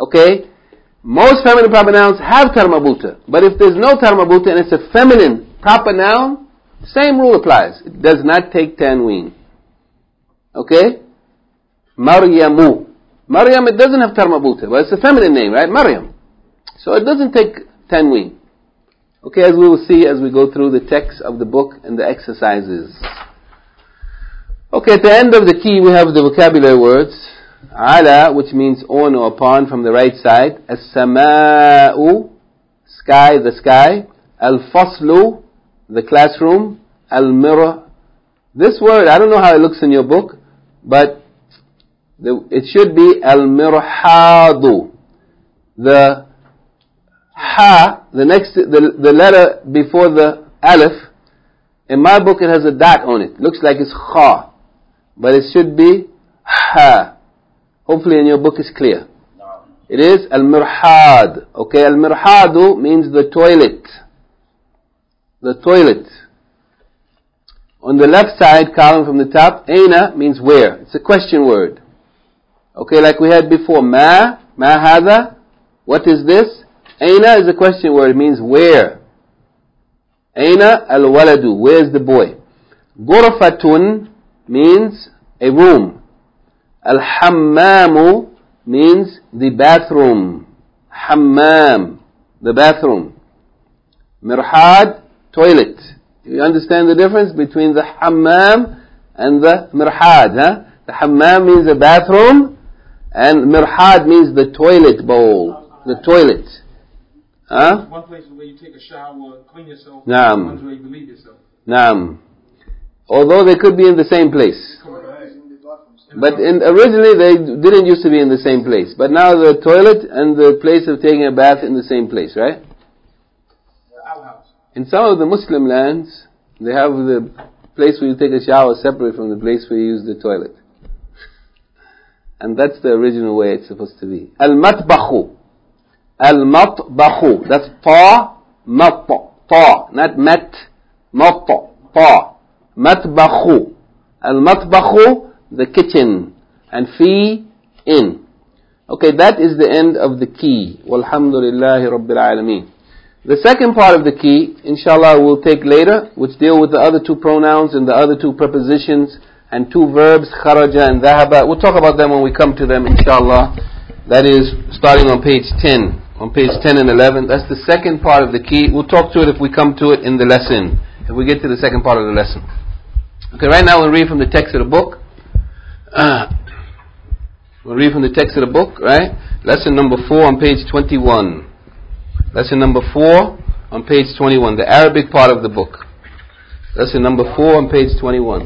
Okay? Most feminine proper nouns have tar marbuta. But if there's no tar marbuta and it's a feminine proper noun, same rule applies. It does not take tanween. Okay? Maryamu. Maryam, it doesn't have tar marbuta, but it's a feminine name, right? Maryam. So it doesn't take tanween. Okay, as we will see as we go through the text of the book and the exercises. Okay, at the end of the key we have the vocabulary words. Ala, which means on or upon from the right side. As-sama'u, sky, the sky. Al-faslu, the classroom. Al-mirror. This word, I don't know how it looks in your book, but the, it should be al-mirhadu. The ha, the next, the, the letter before the alif, in my book it has a dot on it. Looks like it's kha, but it should be ha. Hopefully in your book is clear. It is al-mirhad. Okay, al-mirhadu means the toilet. The toilet. On the left side column from the top, aina means where. It's a question word. Okay, like we had before. Ma, ma hadha. What is this? Aina is a question word. It means where. Aina al-waladu. Where's the boy? Ghurfatun means a room. Al-hammamu means the bathroom. Hammam, the bathroom. Mirhad, toilet. You understand the difference between the hammam and the mirhad, huh? The hammam means the bathroom, and mirhad means the toilet bowl, the toilet. Huh? One place where you take a shower, clean yourself. Naam. One where you relieve yourself. Naam. Although they could be in the same place. But in, originally they didn't used to be in the same place. But now the toilet and the place of taking a bath in the same place, right? In some of the Muslim lands, they have the place where you take a shower separate from the place where you use the toilet. And that's the original way it's supposed to be. Al-matbakhu. Al-matbakhu. That's ta, mat, ta, not met, mat, ta. Matbakhu. Al-matbakhu, the kitchen. And fi, in. Okay, that is the end of the key. Walhamdulillahi Rabbil Alameen. The second part of the key, inshallah, we'll take later, which deal with the other two pronouns and the other two prepositions and two verbs, kharaja and dhahaba. We'll talk about them when we come to them, inshallah. That is starting on page ten. On page ten and eleven. That's the second part of the key. We'll talk to it if we come to it in the lesson. If we get to the second part of the lesson. Okay, right now we'll read from the text of the book. Uh, we'll read from the text of the book, right? Lesson number four on page twenty-one. Lesson number four on page twenty-one, the Arabic part of the book. Lesson number four on page twenty-one.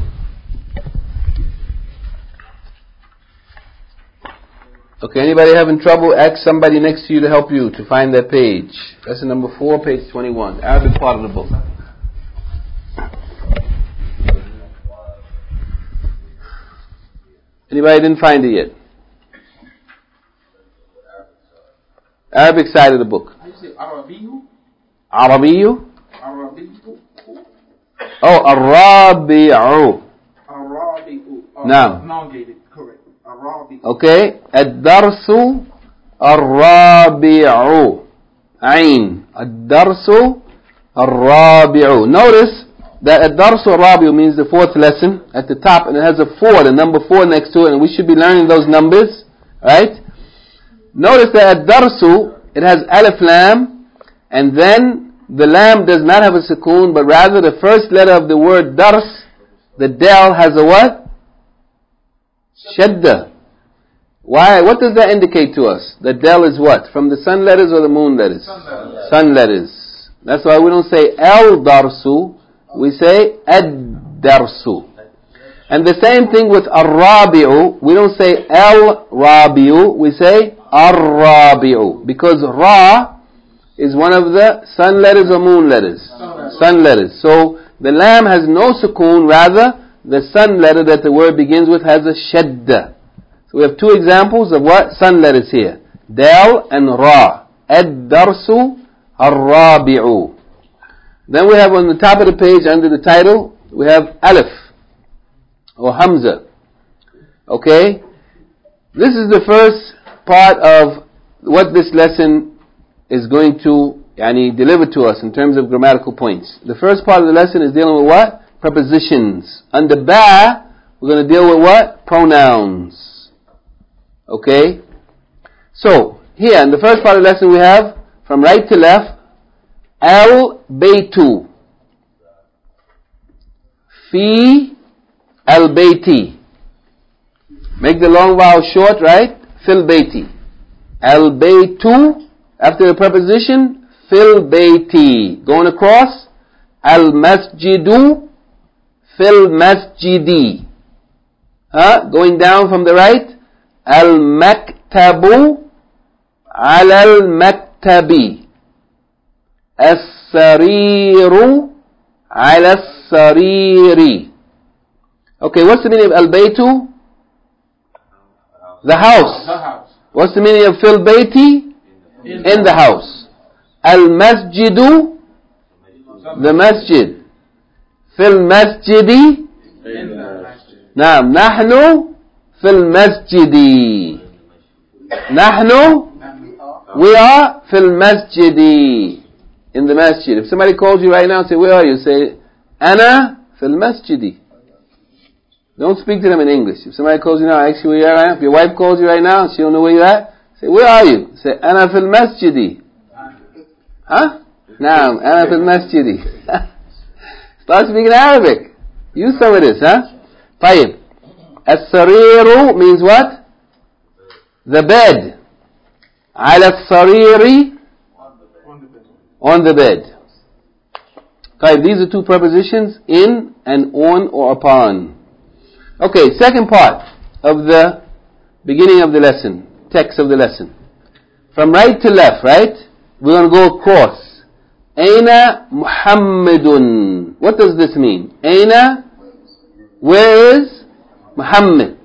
Okay, anybody having trouble, ask somebody next to you to help you to find that page. Lesson number four, page twenty-one, Arabic part of the book. Anybody didn't find it yet? Arabic side of the book. How you say Arabiyu? Arabiyu? Arabiyu? Oh, Arabi'u. Arabiyu. Naam. Elongated, correct. Arabiyu. Okay. Ad-darsu Arabi'u. Ain. Ad-darsu Arabi'u. Notice that Ad-darsu Arabi'u means the fourth lesson at the top, and it has a four, the number four next to it, and we should be learning those numbers, right? Notice that ad-darsu, it has alif lam, and then the lam does not have a sukoon, but rather the first letter of the word dars, the del has a what? Shadda. Why? What does that indicate to us? The del is what? From the sun letters or the moon letters? Sun letters. Sun letters. That's why we don't say el-darsu, we say ad-darsu. And the same thing with ar-rabi'u, we don't say el-rabi'u, we say ar-rabi'u, because ra is one of the sun letters or moon letters? Sun letters. So the lam has no sukoon, rather the sun letter that the word begins with has a shadda. So we have two examples of what? Sun letters here. Dal and ra. Ad-darsu ar-rabi'u. Then we have on the top of the page under the title, we have alif or hamza. Okay? This is the first part of what this lesson is going to yani, deliver to us in terms of grammatical points. The first part of the lesson is dealing with what? Prepositions. Under ba, we're going to deal with what? Pronouns. Okay? So, here in the first part of the lesson we have, from right to left, al-baytu, fi al-bayti. Make the long vowel short, right? Fil bayti. Al-baytu, after the preposition, fil bayti. Going across, al-masjidu, fil masjidi. Huh? Going down from the right, al-maktabu, ala al-maktabi. As-sariru, ala as-sariri. Okay, what's the meaning of al-baytu? The house. The house. What's the meaning of fil bayti? In, In the house. Al-masjidu, the masjid. Fil masjidi, In the masjid. نعم نحن في المسجد. نحن, we are في المسجد, in the masjid. If somebody calls you right now and say, where are you? Say, أنا في المسجد. Don't speak to them in English. If somebody calls you now, ask you where you are right now. If your wife calls you right now, she don't know where you're at. Say, where are you? Say, أنا في المسجد. Huh? نعم أنا في المسجد. Start speaking Arabic. Use some of this, huh? طيب. السرير means what? The bed. على السرير, on the bed. طيب, these are two prepositions, in and on or upon. Okay, second part of the beginning of the lesson, text of the lesson. From right to left, right? We're going to go across. Aina Muhammadun. What does this mean? Aina, where is Muhammad?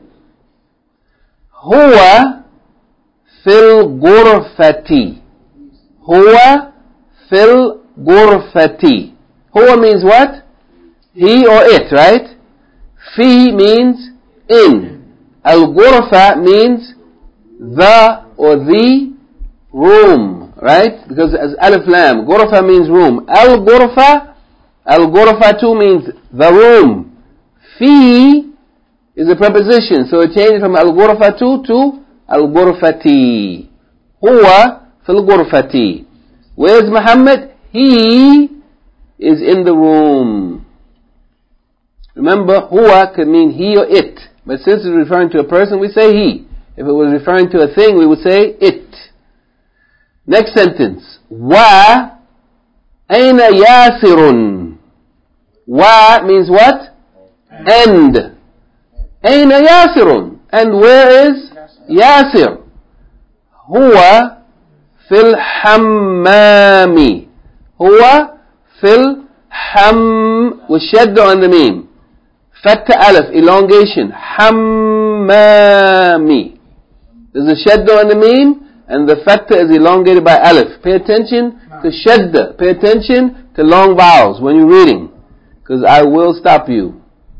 Huwa fil ghurfati. Huwa fil ghurfati. Huwa means what? He or it, right? Fi means in. Al-ghurfa means the or the room, right? Because as alif lam, ghurfa means room. Al-ghurfa, al-ghurfa too means the room. Fi is a preposition, so it changes from al-ghurfatu to al-ghurfati. Huwa fil ghurfati. Where's Muhammad? He is in the room. Remember, huwa could mean he or it. But since it's referring to a person, we say he. If it was referring to a thing, we would say it. Next sentence. Wa aina yasirun. Wa means what? And. Aina yasirun. And where is Yasir? Huwa fil hammami. Huwa fil ham, with shadda on the meme. Fatta alif, elongation. Hammami. There's a shadda on the meme, and the fatta is elongated by alif. Pay attention to shadda. Pay attention to long vowels when you're reading, because I will stop you.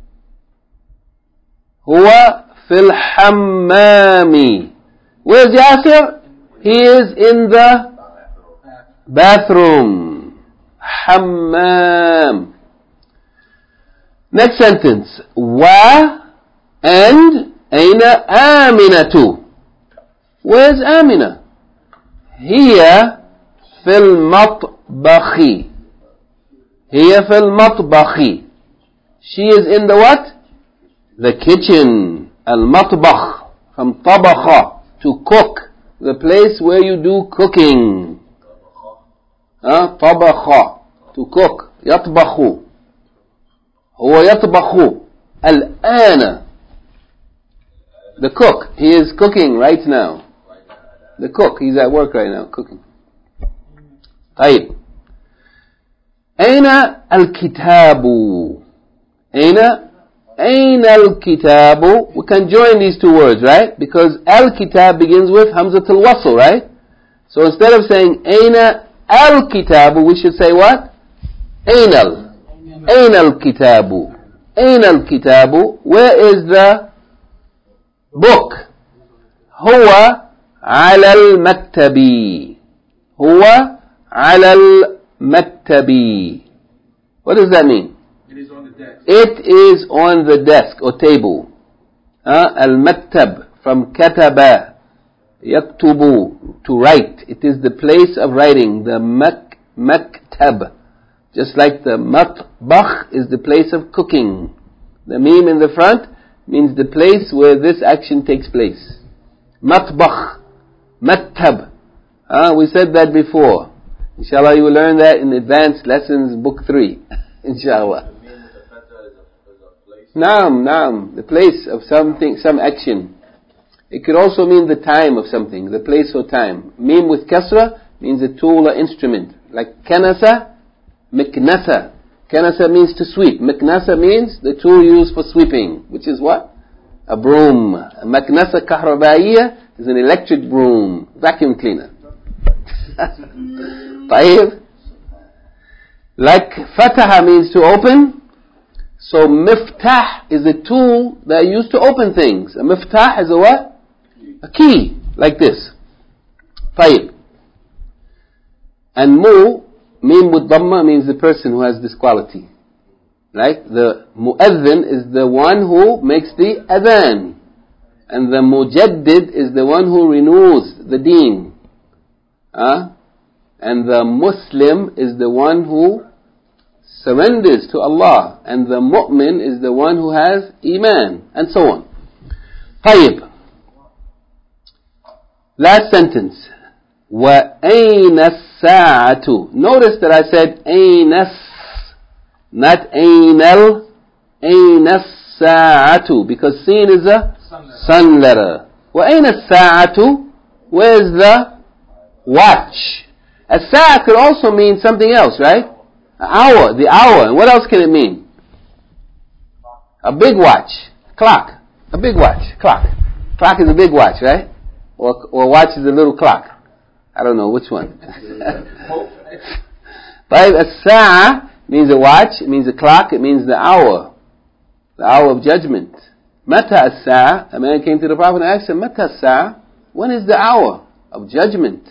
Huwa fil hammami. Where's Yasir? He is in the bathroom. Hammam. Next sentence. Wa and aina aminatu. Where's Amina? Hiya fil matbakhi. Hiya fil matbakhi. She is in the what? The kitchen. Al-matbakh. From tabakha, to cook. The place where you do cooking. Huh? Tabakha, to cook. Yatbakhu. Huwa yatbakhu. Al-ana. The cook. He is cooking right now. The cook. He's at work right now, cooking. طيب. أين الكتاب? أين أين الكتاب? We can join these two words, right? Because al-kitab begins with hamzatul wasl, right? So instead of saying أين الكتاب, we should say what? أين ال أين الكتاب? أين الكتاب? Where is the book? هو على المكتب. هو على المكتب. What does that mean? It is on the desk. It is on the desk or table. Uh, al-maktab, from kataba, yaktubu, to write. It is the place of writing, the mak maktab. Just like the matbakh is the place of cooking. The meme in the front means the place where this action takes place. Matbakh, maktab. Uh, we said that before. Inshallah, you will learn that in advanced lessons, book three. Inshallah. Naam, naam, the place of something, some action. It could also mean the time of something, the place or time. Meme with kasra means a tool or instrument. Like kanasa, miknasa. Kanasa means to sweep. Miknasa means the tool used for sweeping, which is what? A broom. A maknasa kahrabaiya is an electric broom, vacuum cleaner. طيب. Like fataha means to open. So miftah is a tool that used to open things. A miftah is a what? A key, like this. طيب. And mu, mim with dhamma, means the person who has this quality. Right? The mu'adhin is the one who makes the adhan. And the mujaddid is the one who renews the deen. Huh? And the Muslim is the one who surrenders to Allah, and the mu'min is the one who has iman, and so on. طيب. Last sentence. وَأَيْنَ السَّاعَةُ. Notice that I said أَيْنَ, not أَيْنَ, أَيْنَ السَّاعَةُ, because sin is a sun letter. وَأَيْنَ السَّاعَةُ. Where's the watch? As-sa'a could also mean something else, right? Hour, the hour. And what else can it mean? A big watch. Clock. A big watch. Clock. Clock is a big watch, right? Or or watch is a little clock. I don't know which one. But as-sa'a means a watch, it means a clock, it means the hour. The hour of judgment. Mata as-sa'a. A man came to the Prophet and asked him, Mata as-sa'a? When is the hour of judgment?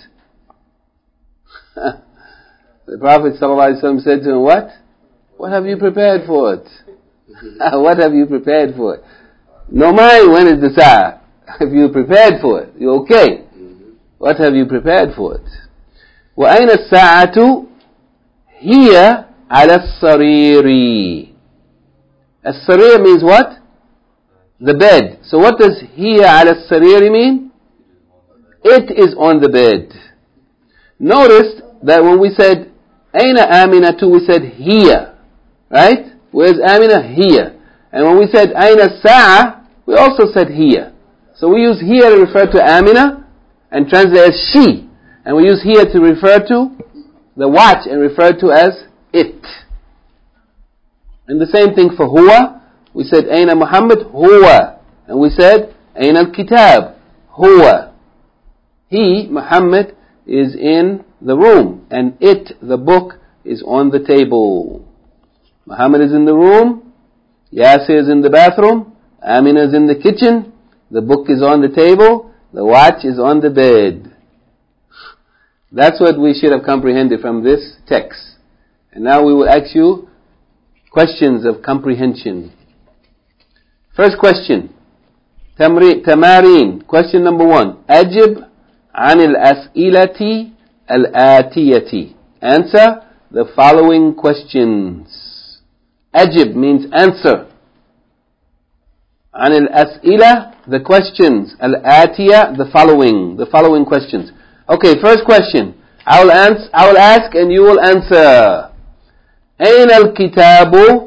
The Prophet ﷺ said to him, what? What have you prepared for it? What have you prepared for it? No mind when is the sa'a. If you prepared for it, you're okay. What have you prepared for it? وَأَيْنَ السَّاعَةُ هِيَ عَلَى السَّرِيرِ. As-sarir means what? The bed. So what does هِيَ عَلَى السَّرِيرِ mean? It is on the bed. Notice that when we said Aina Aminatu, we said here, right? Where's Amina? Here. And when we said Aina Sa'a, we also said here. So we use here to refer to Amina and translate as she. And we use here to refer to the watch and refer to as it. And the same thing for Huwa. We said Aina Muhammad, Huwa. And we said Aina al-Kitab, Huwa. He, Muhammad, is in the room, and it, the book, is on the table. Muhammad is in the room, Yasir is in the bathroom, Amina is in the kitchen, the book is on the table, the watch is on the bed. That's what we should have comprehended from this text. And now we will ask you questions of comprehension. First question, Tamarin, question number one. Ajib عن الأسئلة الآتية. Answer the following questions. Ajib means answer. عن الأسئلة, the questions. الآتية, the following. The following questions. Okay, first question. I will answer. I will ask and you will answer. أين الكتاب?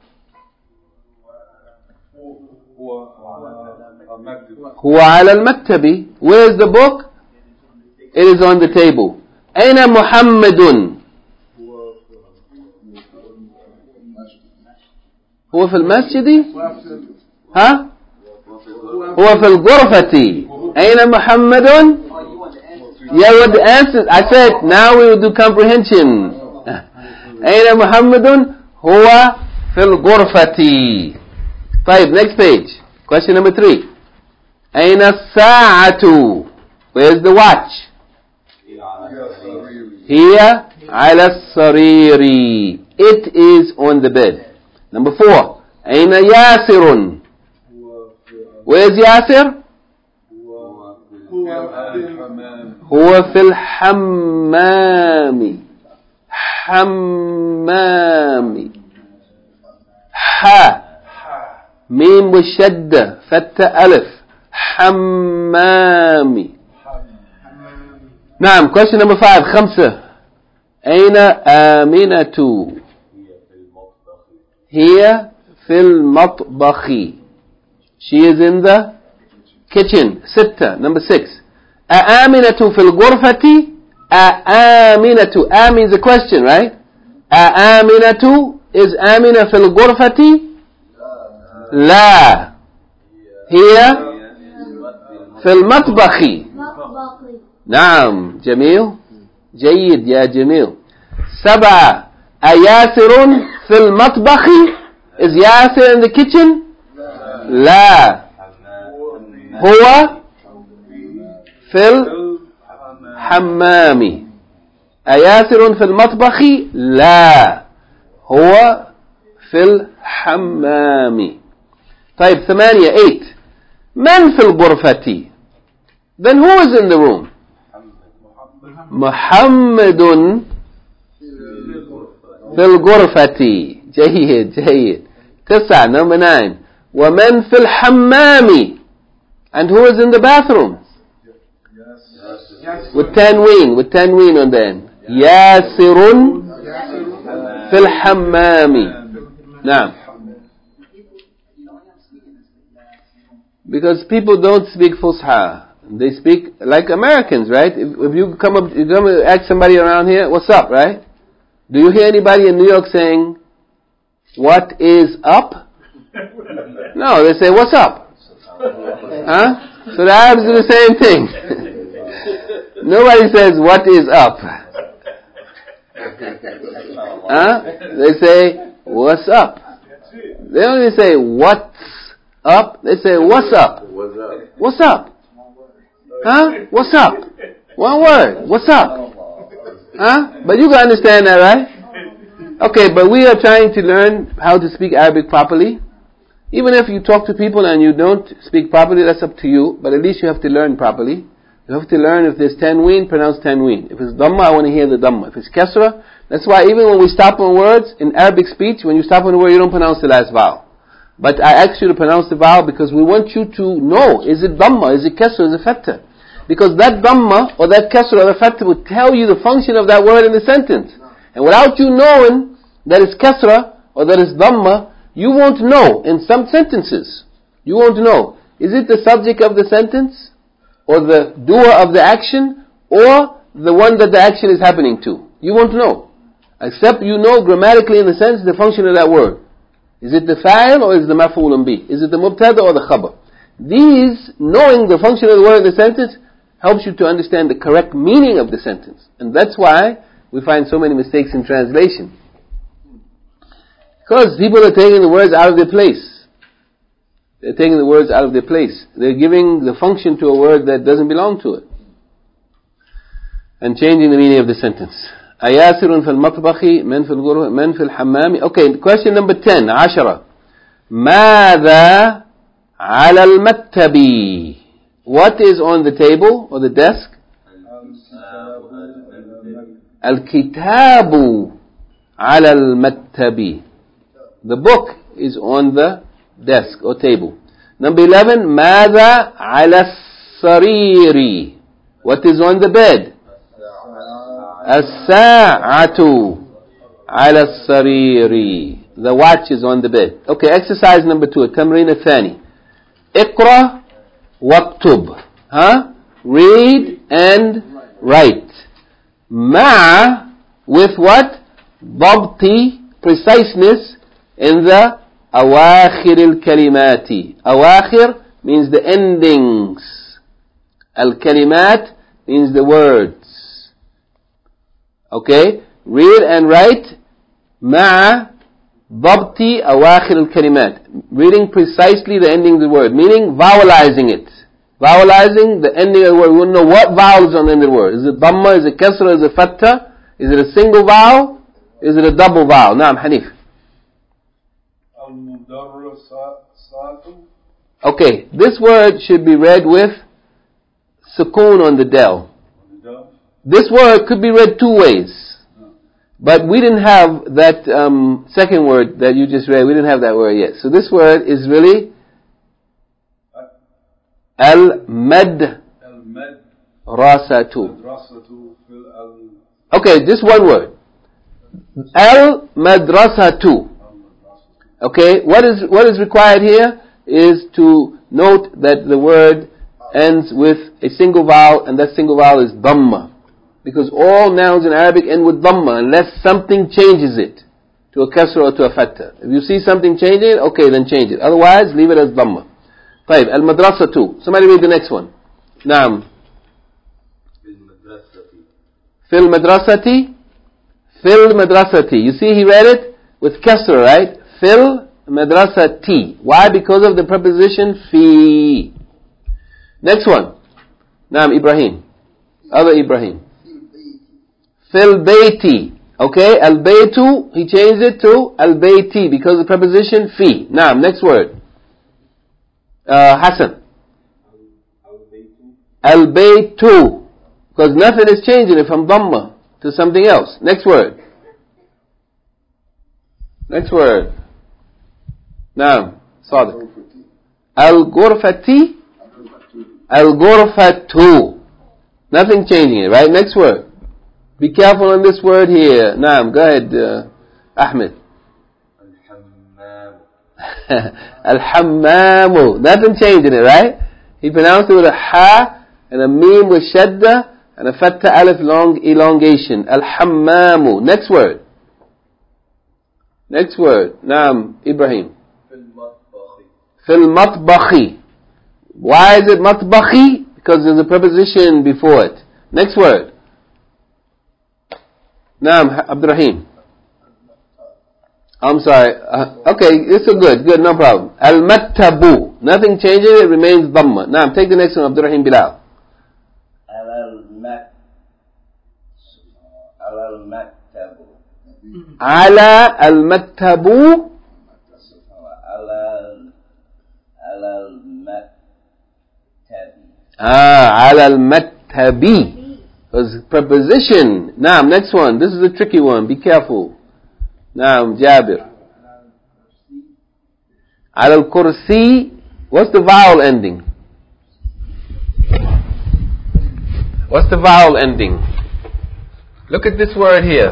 هو على المكتب. Where is the book? It is on the table. أين محمد? هو في المسجد؟ ها؟ هو في الغرفة. أين محمد? Yeah, what the answer? I said, now we will do comprehension. أين محمد? هو في الغرفة. طيب, next page. Question number three. أين الساعة? Where's the watch? Here, ala sariri. It is on the bed. Number four. Aina Yasirun. Where's Yasir? هو في الحمام. حمام. ح ميم والشدة فتة ألف. حمام. نعم. Question number five. خمسة. أين آمنة؟ هي في المطبخ. She is in the kitchen. ستة. Number six. أآمنة في الغرفة. أآمنة. A means a question, right? أآمنة is آمنة في الغرفة. لا. هي في المطبخ. نعم. جميل. جيد يا جميل. سبعة. أياسر في المطبخ. Is Yasir in the kitchen? لا. هو في الحمام. أياسر في المطبخ؟ لا. هو في الحمام. طيب ثمانية. eight. من في الغرفة? Then who is in the room? محمد في الغرفة. جيد جيد. تسعة. Number nine. ومن في الحمام? And who is in the bathroom? With tanween, with tanween on the end. ياسر في الحمام. نعم. Because people don't speak Fusha. They speak like Americans, right? If, if you come up, you come and ask somebody around here, what's up, right? Do you hear anybody in New York saying, what is up? No, they say, what's up? Huh? So the Arabs do the same thing. Nobody says, what is up? Huh? They say, what's up? They don't even say, what's up? They say, what's up? What's up? Huh? What's up? One word. What's up? Huh? But you can understand that, right? Okay, but we are trying to learn how to speak Arabic properly. Even if you talk to people and you don't speak properly, that's up to you. But at least you have to learn properly. You have to learn if there's tanween, pronounce tanween. If it's dhamma, I want to hear the dhamma. If it's kasra, that's why even when we stop on words, in Arabic speech, when you stop on a word, you don't pronounce the last vowel. But I ask you to pronounce the vowel because we want you to know, is it dhamma, is it kasra, is it fatha? Because that dhamma or that kasra or the fatha will tell you the function of that word in the sentence. And without you knowing that it's kasra or that it's dhamma, you won't know in some sentences. You won't know. Is it the subject of the sentence? Or the doer of the action? Or the one that the action is happening to? You won't know. Except you know grammatically in the sense the function of that word. Is it the fa'il or is it the maf'ulun bih? Is it the mubtada or the khabar? These, knowing the function of the word in the sentence, helps you to understand the correct meaning of the sentence. And that's why we find so many mistakes in translation. Because people are taking the words out of their place. They're taking the words out of their place. They're giving the function to a word that doesn't belong to it. And changing the meaning of the sentence. أياسر في المطبخ من في الغرفة من في الحمام. Okay, question number ten. عشرة. ماذا على المكتب? What is on the table or the desk? الكتاب على المكتب. The book is on the desk or table. Number eleven. ماذا على السرير? What is on the bed? الساعة على السرير. The watch is on the bed. Okay, exercise number two. التمرين الثاني. اقرأ واكتب. Huh? Read and write. مع with what? ضبط, preciseness in the أواخر الكلمات. أواخر means the endings. الكلمات means the words. Okay? Read and write مع ضبط أواخر الكلمات. Reading precisely the ending of the word. Meaning vowelizing it. Vowelizing the ending of the word. We want to know what vowel is on the end of the word. Is it Dhamma? Is it Kasra? Is it Fatha? Is it a single vowel? Is it a double vowel? Naam, Hanif. Okay, this word should be read with sukoon on the del. This word could be read two ways. But we didn't have that um, second word that you just read. We didn't have that word yet. So this word is really al-mad rasatu. Okay, just one word. Al-madrasatu. Okay, what is what is required here is to note that the word ends with a single vowel, and that single vowel is dhamma. Because all nouns in Arabic end with dhamma, unless something changes it to a kasra or to a fatha. If you see something changing it, okay, then change it. Otherwise, leave it as dhamma. طيب, al-madrasatu. Somebody read the next one. Naam. Fil madrasati. Fil madrasati. You see he read it with kasra, right? Fil madrasati. Why? Because of the preposition fi. Next one. Naam, Ibrahim. Other Ibrahim. Fil bayti. Okay, al baytu, he changed it to al bayti because of the preposition fi. Naam, next word. Uh, Hassan. Al baytu. Because nothing is changing it from dhamma to something else. Next word. Next word. Naam, Sadiq. Al ghurfati. Al ghurfatu. Nothing changing it, right? Next word. Be careful on this word here. Naam, go ahead, uh, Ahmed. Al-hammamu. Nothing changing it, right? He pronounced it with a ha and a meme with shadda and a fatha alif long elongation. Al-hammamu. Next word. Next word. Naam, Ibrahim. Fil matbakhi. Why is it matbakhi? Because there's a preposition before it. Next word. Naam, Abdurrahim. I'm sorry. Uh, okay, it's a good, good, no problem. Al-mattabu. Nothing changes, it remains dhamma. Naam, take the next one, Abdurrahim Bilal. Al-mat. Al-mattabu. Ala al-mattabu. Al-mattabi. Ah, ala al-mattabi. Because preposition. Naam, next one. This is a tricky one. Be careful. Naam, Jabir. Ala al-kursi. What's the vowel ending? What's the vowel ending? Look at this word here.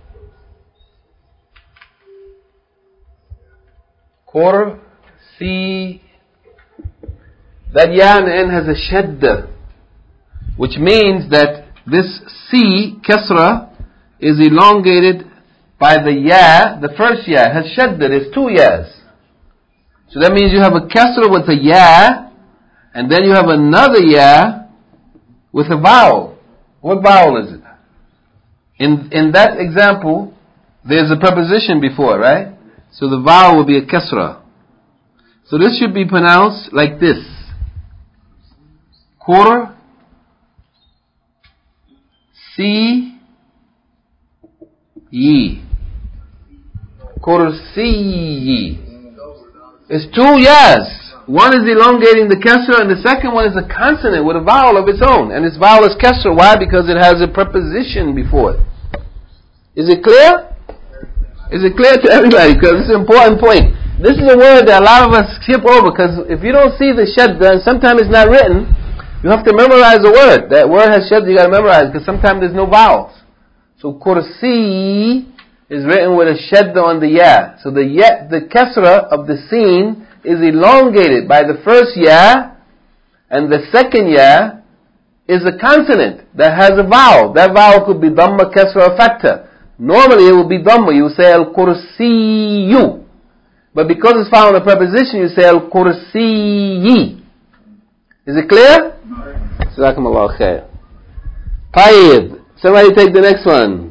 Kursi. That ya and n has a shadda, which means that this C, kasra, is elongated by the ya, the first ya, has shadda, there's two yas. So that means you have a kasra with a ya, and then you have another ya with a vowel. What vowel is it? In in that example, there's a preposition before, right? So the vowel will be a kasra. So this should be pronounced like this. Kur si yi. Kursi. It's two yas. One is elongating the kasra and the second one is a consonant with a vowel of its own. And its vowel is kasra. Why? Because it has a preposition before it. Is it clear? Is it clear to everybody? Because it's an important point. This is a word that a lot of us skip over because if you don't see the shadda and sometimes it's not written, you have to memorize the word. That word has shadda, you got to memorize because sometimes there's no vowels. So kursi is written with a shadda on the ya. So the ya, the kasra of the sin is elongated by the first ya, and the second ya is a consonant that has a vowel. That vowel could be dhamma, kasra, or fatha. Normally it would be dhamma. You say al-kursiyu. But because it's found in a preposition, you say al-kursiyi. Is it clear? Jazakumullah khair. Tayyib. Somebody take the next one.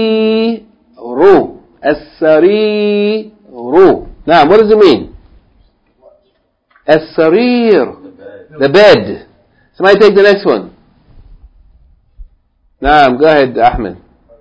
As-sariru. As-sariru. Now, what does it mean? As-sarir. The bed. Somebody take the next one. Naam, go ahead, Ahmed.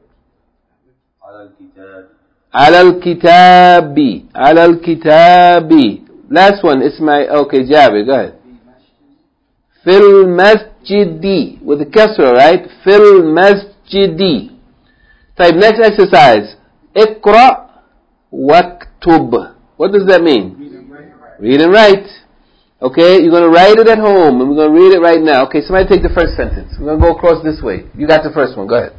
على الكتاب. على الكتاب. Last one, Ismail. Okay, Jabir, go ahead. في المسجد. With the kasra, right? في المسجد. Type next exercise. اقرأ واكتب. What does that mean? Read and write. Okay, you're going to write it at home, and we're going to read it right now. Okay, somebody take the first sentence. We're going to go across this way. You got the first one. Go ahead.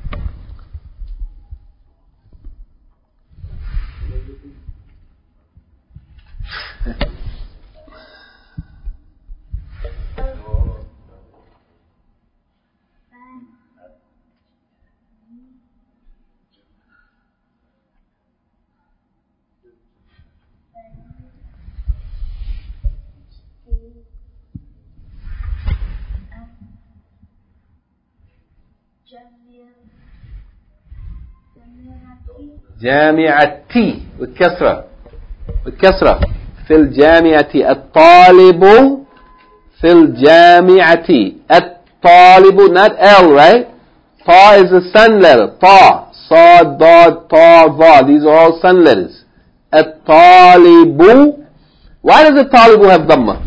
جامعتي والكسرة والكسرة في الجامعة الطالب في الجامعة الطالب not L right Ta is a sun letter Ta Sad Dad Ta Va these are all sun letters الطالب why does the Talibu have Dhamma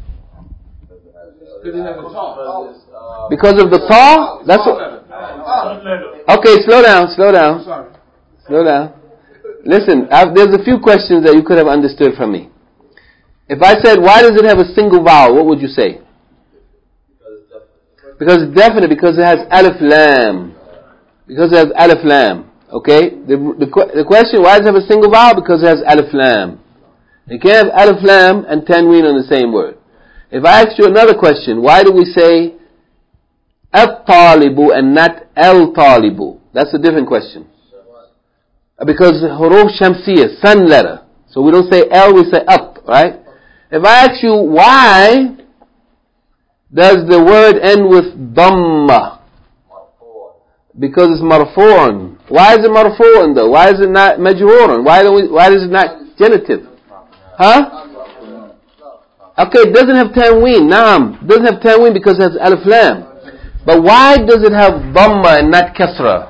because of the Ta that's what okay slow down slow down Slow down. Listen, I've, there's a few questions that you could have understood from me. If I said, why does it have a single vowel, what would you say? Because it's definite, because it has alif lam. Because it has alif lam. Okay? The, the, the question, why does it have a single vowel? Because it has alif lam. You can't have alif lam and tanween on the same word. If I asked you another question, why do we say at-talibu and not al-talibu? That's a different question. Because huruf shamsiyah, sun letter. So we don't say L, we say up, right? If I ask you, why does the word end with dhamma? Because it's marfu'un. Why is it marfu'un though? Why is it not majrurun? Why don't we, why is it not genitive? Huh? Okay, it doesn't have tanween. Naam. It doesn't have tanween because it has alif lam. But why does it have dhamma and not kasra?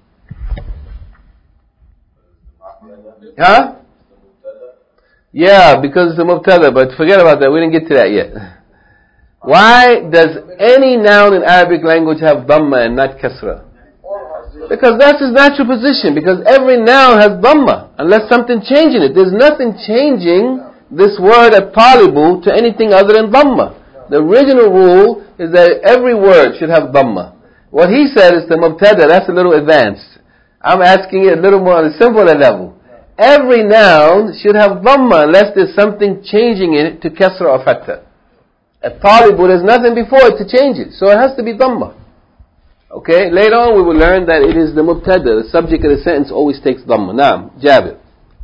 Huh? Yeah, because it's a mubtada, but forget about that, we didn't get to that yet. Why does any noun in Arabic language have dhamma and not kasra? Because that's its natural position, because every noun has dhamma, unless something changing it. There's nothing changing this word at-talibu to anything other than dhamma. The original rule is that every word should have dhamma. What he said is the mubtada, that's a little advanced. I'm asking it a little more on a simpler level. Every noun should have dhamma unless there's something changing in it to kasra or fatha. At-talibu, there's nothing before it to change it, so it has to be dhamma. Okay, later on we will learn that it is the mubtada, the subject of the sentence always takes dhamma. Naam, Jabir.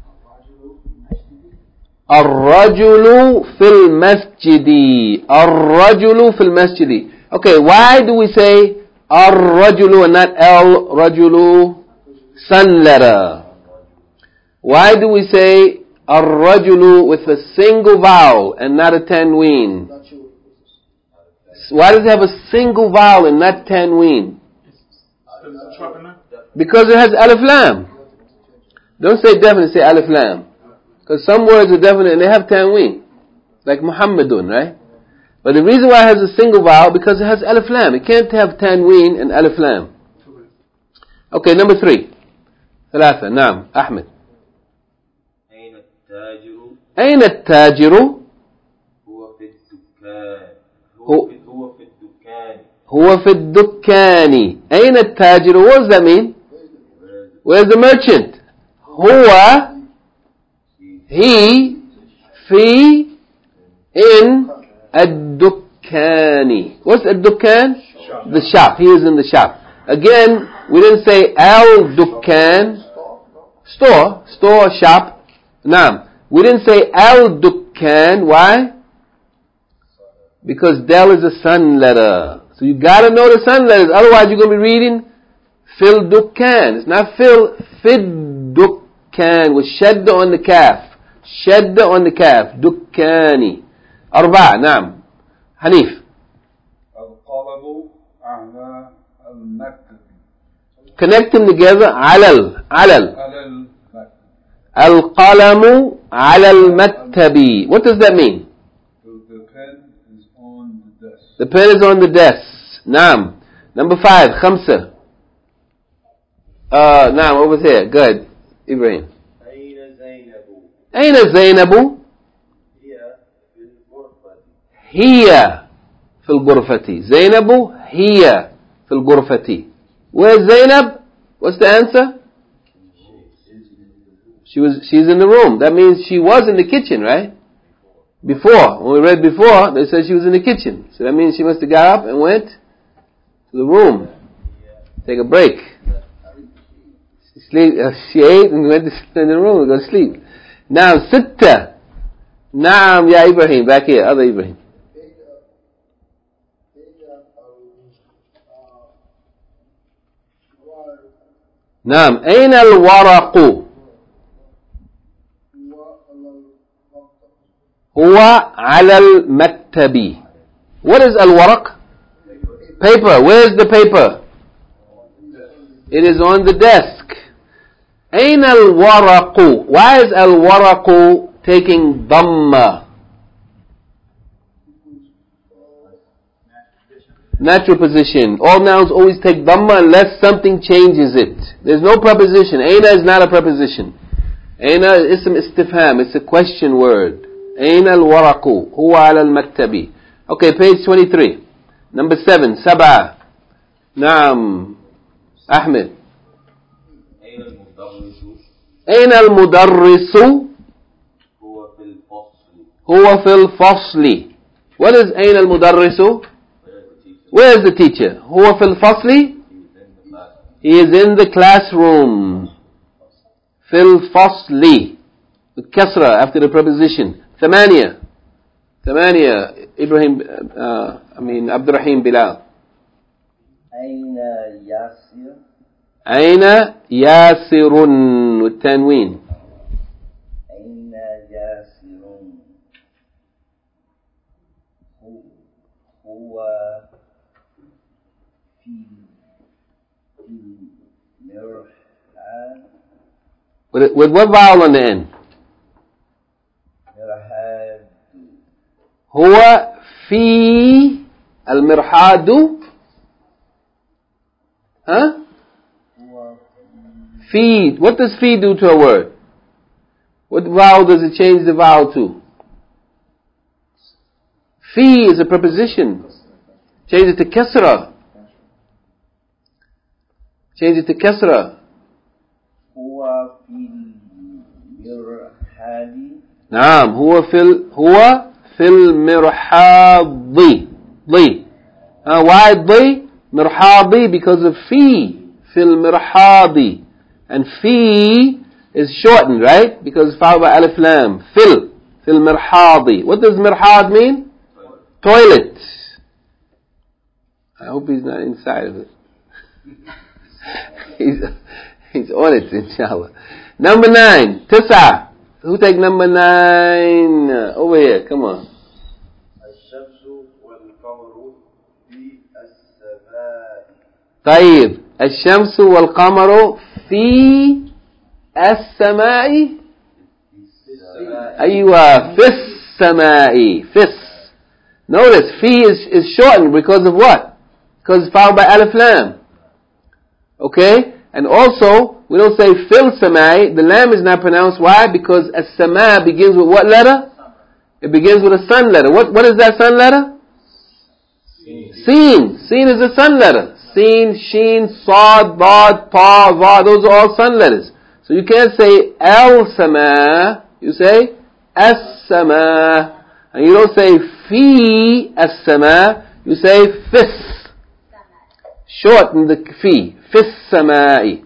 Ar-rajulu fil masjidi. Ar-rajulu fil masjidi. Okay, why do we say ar-rajulu and not al-rajulu? Sun letter. Why do we say ar-rajulu with a single vowel and not a tanween? Why does it have a single vowel and not tanween? Because it has alif lam. Don't say definite, say alif lam. Because some words are definite and they have tanween. Like Muhammadun, right? But the reason why it has a single vowel, because it has alif lam. It can't have tanween and alif lam. Okay, number three. ثلاثة. نعم. أحمد. أين التاجر؟ هو في الدكان. هو هو في الدكان. هو في الدكان. أين التاجر? What does that mean? Where's the merchant? هو he في in الدكان. What's الدكان? The shop. He is in the shop. Again, we didn't say al-dukkan. Store. Store, shop. Naam. We didn't say al-dukkan. Why? Because del is a sun letter. So you gotta know the sun letters. Otherwise you're gonna be reading fil dukkan. It's not fil, fid dukkan with shadda on the calf. Shadda on the calf. Dukkani. أربعة. نعم. حنيف. القلم على المكتب. Connect them together. على على على المكتب. القلم على المكتب. What does that mean? The pen is on the desk. The pen is on the desk. نعم. Number five. خمسة. Uh, نعم, over there. Good. Ibrahim. أين زينب؟ أين زينب؟ هي في الغرفة. هي في الغرفة. زينب هي في الغرفة. Where's Zainab? What's the answer? She was, she's in the room. That means she was in the kitchen, right? Before. When we read before, they said she was in the kitchen. So that means she must have got up and went to the room. Take a break. She, sleep, uh, she ate and went to sit in the room and go to sleep. Now, sitta. Naam, ya Ibrahim. Back here, other Ibrahim. نعم. أين الورق؟ هو على المكتب. What is الورق? Paper. Where is the paper? It is on the desk. أين الورق? Why is الورق taking ضمة? Natural position. All nouns always take dhamma unless something changes it. There's no preposition. Aina is not a preposition. Aina is ism istifham. It's a question word. Aina al-waraqu. Huwa ala al-maktabi. Okay, page twenty-three. Number seven. Sab'a. Naam. Ahmed. أين المدرس؟ Aina al-mudarrisu? هو في الفصل. Huwa fil fasli. What is aina al-mudarrisu? Where is the teacher? Huwa fil fasli? He is in the classroom. Fil fasli. With kasra after the preposition. Thamaniya. Thamaniya. Ibrahim, uh, I mean, Abdurrahim Bilal. أين ياسر؟ Aina yasirun. With tanween. أين ياسر؟ هو في المرحاض. With, with what vowel on the end? مرحاض. هو في المرحاض. Huh? هو Feed. What does feed do to a word? What vowel does it change the vowel to? Fi is a preposition. Change it to kasra. Change it to kasra. هو في المرحاض. نعم. هو في ال هو في المرحاض. ضي. Uh, why ضي? مرحاضي because of fi. في المرحاض. And fi is shortened, right? Because it's followed by alif lam. Fil. في المرحاض. What does mirhad mean? Toilet. I hope he's not inside of it. he's, he's on it, inshallah. Number nine. Tisa. Who take number nine? Uh, over here, come on. الشمس والقمر في السماء. طيب. الشمس والقمر في السماء. أيوة. في السماء. في. Notice, fi is, is shortened because of what? Because it's followed by alif lam. Okay? And also, we don't say fil samai. The lam is not pronounced. Why? Because as-sama begins with what letter? It begins with a sun letter. What, what is that sun letter? Seen. Seen is a sun letter. Seen, sheen, sad, bad, ta, va. Those are all sun letters. So you can't say al-sama. You say as-sama. And you don't say fi as-sama, you say fis. Shorten the fi. Fis samai.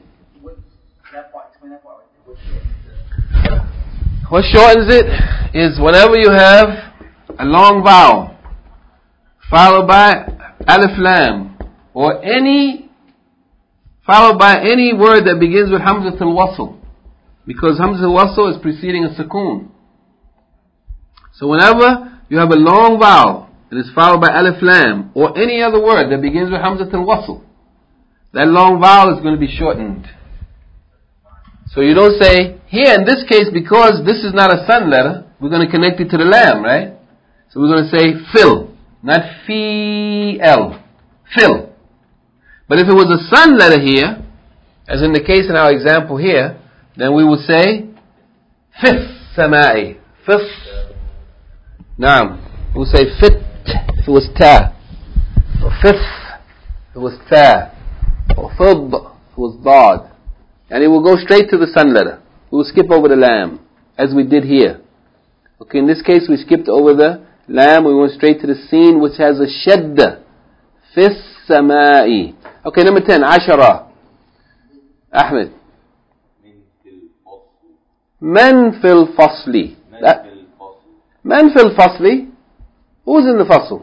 What shortens it is whenever you have a long vowel followed by alif lam or any followed by any word that begins with hamzat al-wasl, because hamzat al-wasl is preceding a sukoon. So whenever you have a long vowel, it is followed by alif lam, or any other word that begins with hamzat al-wasl, that long vowel is going to be shortened. So you don't say, here in this case, because this is not a sun letter, we're going to connect it to the lam, right? So we're going to say fil, not fi-el, fil. But if it was a sun letter here, as in the case in our example here, then we would say fifth samai, fifth. Naam, we would say fit if it was ta, or fifth if it was ta, or fid if it was dad. And it will go straight to the sun letter. We will skip over the lam, as we did here. Okay, in this case we skipped over the lam, we went straight to the sin, which has a shadda. Fis samai. Okay, number ten, ashara. Ahmed. Man fil fasli. Man fil fasli. Who's in the fasl?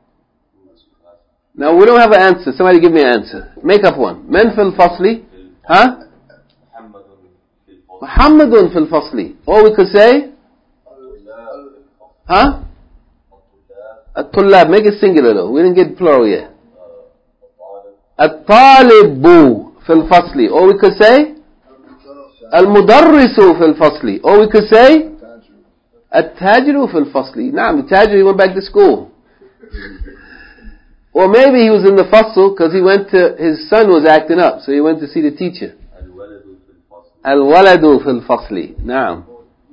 Now we don't have an answer. Somebody give me an answer. Make up one. Man fil fasli. Huh? Muhammadun fil fasli. Or we could say? Huh? At-tullab. Make it singular though. We didn't get plural yet. At-talibu fil fasli. Or we could say? Al-mudarrisu fil fasli. Or we could say? At-tajiru fil fasli. Naam, the tajir, he went back to school. Or maybe he was in the fasl because he went to, his son was acting up, so he went to see the teacher. Al-waladu fil fasli. Naam.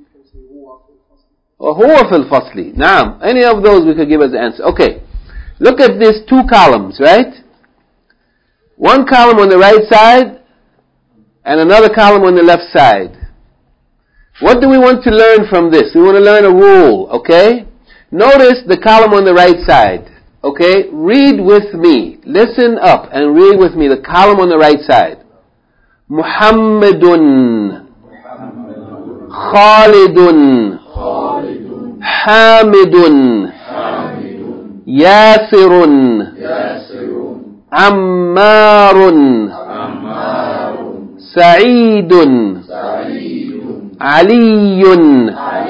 Or huwa fil fasli. Naam. Any of those we could give as the answer. Okay. Look at these two columns, right? One column on the right side and another column on the left side. What do we want to learn from this? We want to learn a rule, okay? Notice the column on the right side, okay? Read with me. Listen up and read with me the column on the right side. Muhammadun, Khalidun, Hamidun, Yasirun, Ammarun, Sa'idun, Aliyun,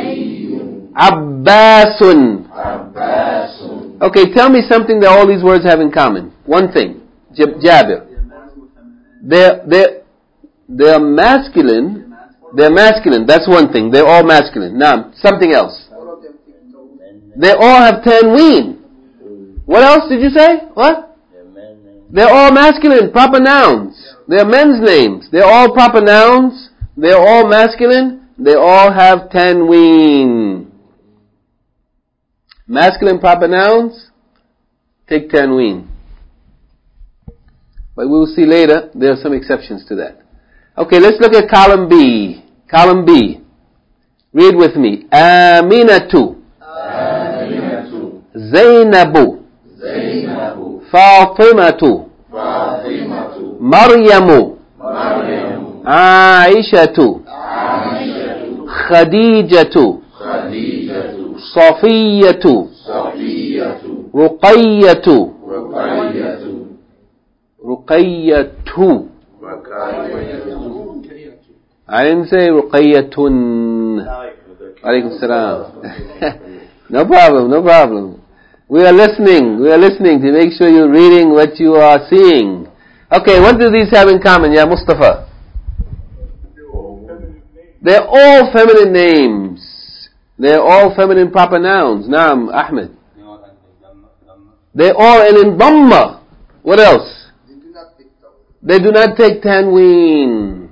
Abbasun. Okay, tell me something that all these words have in common. One thing. Jabir. They're, they're, they're masculine. They're masculine. That's one thing. They're all masculine. Now, something else. They all have tanween. What else did you say? What? They're all masculine, proper nouns. They're men's names. They're all proper nouns. They're all masculine. They all have tanween. Masculine proper nouns, take tanween. But we will see later, there are some exceptions to that. Okay, let's look at column B. Column B. Read with me. Aminatu. Aminatu. Zainabu. Zainabu. Fatimatu. Fatimatu. Maryamu. Maryamu. Aishatu. Aishatu. Khadijatu. Khadijatu. Safiyatu. Safiyatu. Ruqayyatu. Ruqayyatu. Ruqayyatu. I didn't say Ruqayyatun. Alaykum salam. No problem, no problem. We are listening. We are listening to make sure you're reading what you are seeing. Okay, what do these have in common, Ya Mustafa? They're all feminine names. They're all feminine proper nouns. Naam, Ahmed. They're all in Dhamma. What else? They do not take tanween.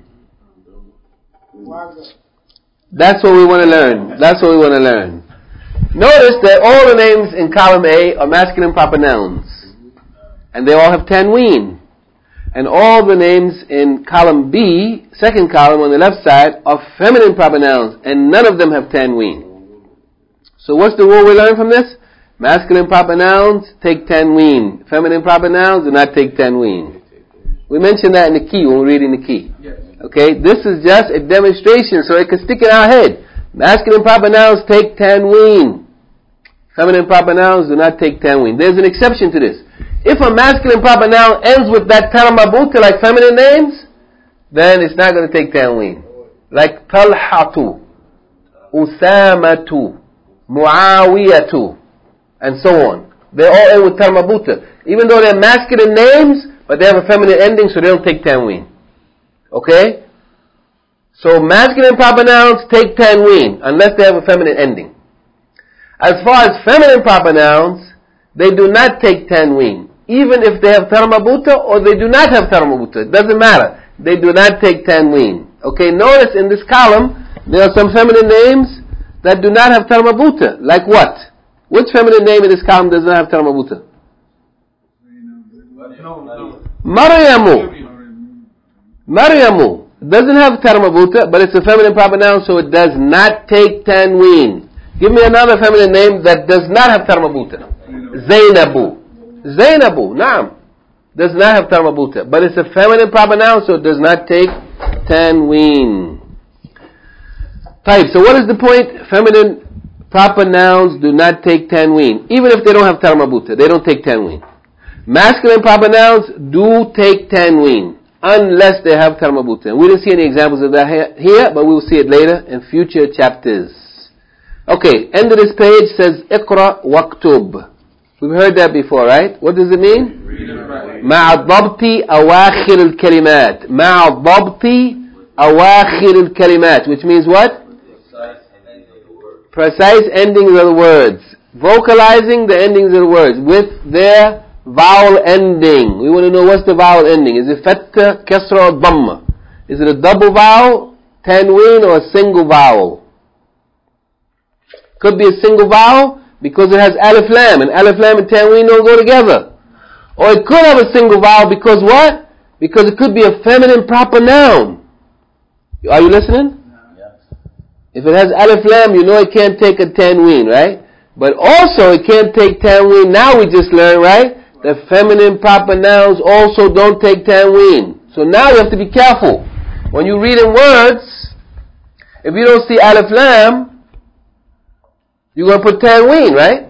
That's what we want to learn. That's what we want to learn. Notice that all the names in column A are masculine proper nouns. And they all have tanween. And all the names in column B, second column on the left side, are feminine proper nouns. And none of them have tanween. So what's the rule we learn from this? Masculine proper nouns take tanween. Feminine proper nouns do not take tanween. We mentioned that in the key when we're reading the key. Okay, this is just a demonstration so it can stick in our head. Masculine proper nouns take tanween. Feminine proper nouns do not take tanween. There's an exception to this. If a masculine proper noun ends with that tarmabuta like feminine names, then it's not going to take tanween. Like Talhatu, Usamatu, Muawiyatu. and so on. They all end with tarmabuta. Even though they're masculine names, but they have a feminine ending, so they don't take tanween. Okay? So masculine proper nouns take tanween, unless they have a feminine ending. As far as feminine proper nouns, they do not take tanween, even if they have tarmabuta or they do not have tarmabuta. It doesn't matter. They do not take tanween. Okay, notice in this column, there are some feminine names that do not have tarmabuta. Like what? Which feminine name in this column does not have tarmabuta? Maryamu. Maryamu. It doesn't have tarmabuta, but it's a feminine proper noun, so it does not take tanween. Give me another feminine name that does not have tarmabuta. Zainabu. Zainabu, naam. Does not have tarmabuta, but it's a feminine proper noun, so it does not take tanween. Type. So what is the point? Feminine proper nouns do not take tanween, even if they don't have tarmabuta. They don't take tanween. Masculine proper nouns do take tanween, unless they have tarmabuta. We didn't see any examples of that here, but we will see it later in future chapters. Okay, end of this page says Iqra waktub. We've heard that before, right? What does it mean? مع ضبط أواخر الكلمات. مع ضبط أواخر الكلمات, which means what? Precise endings of the words. Vocalizing the endings of the words with their vowel ending. We want to know what's the vowel ending. Is it fatta, kasra, or dhamma? Is it a double vowel, tanween, or a single vowel? Could be a single vowel because it has alif lam, and alif lam and tanween don't go together. Or it could have a single vowel because what? Because it could be a feminine proper noun. Are you listening? Yes. If it has alif lam, you know it can't take a tanween, right? But also it can't take tanween. Now we just learned, right? The feminine proper nouns also don't take tanween. So now you have to be careful. When you read in words, if you don't see alif lam, you're going to put tanween, right?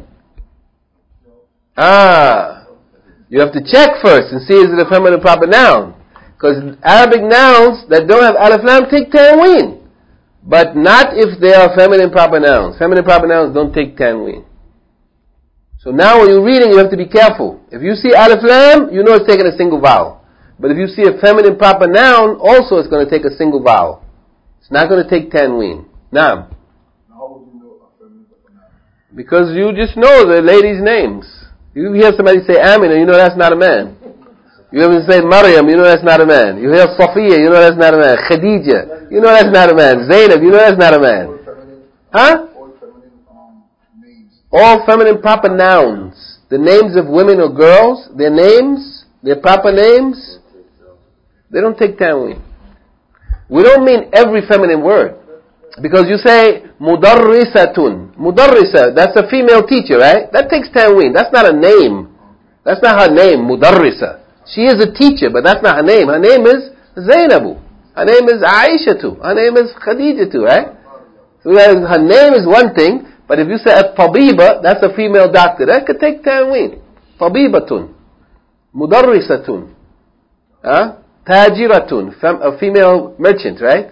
Ah. You have to check first and see is it a feminine proper noun. Because Arabic nouns that don't have alif lam take tanween. But not if they are feminine proper nouns. Feminine proper nouns don't take tanween. So now when you're reading, you have to be careful. If you see alif lam, you know it's taking a single vowel. But if you see a feminine proper noun, also it's going to take a single vowel. It's not going to take tanween. Naam. How would you know a feminine proper noun? Because you just know the ladies' names. You hear somebody say Amina, you know that's not a man. You ever say Maryam, you know that's not a man. You hear Safiya, you know that's not a man. Khadija, you know that's not a man. Zainab, you know that's not a man. Huh? All feminine um, names. All feminine proper nouns. The names of women or girls, their names, their proper names, they don't take tanween. We don't mean every feminine word. Because you say mudarrisatun. Mudarrisa, that's a female teacher, right? That takes tanween. That's not a name. That's not her name, mudarrisa. She is a teacher, but that's not her name. Her name is Zainabu. Her name is Aishatu. Her name is Khadijatu, right? So her name is one thing, but if you say a tabiba, that's a female doctor. That could take tanween. Tabibatun. Mudarrisatun. Huh? Tajiratun. Fem- a female merchant, right?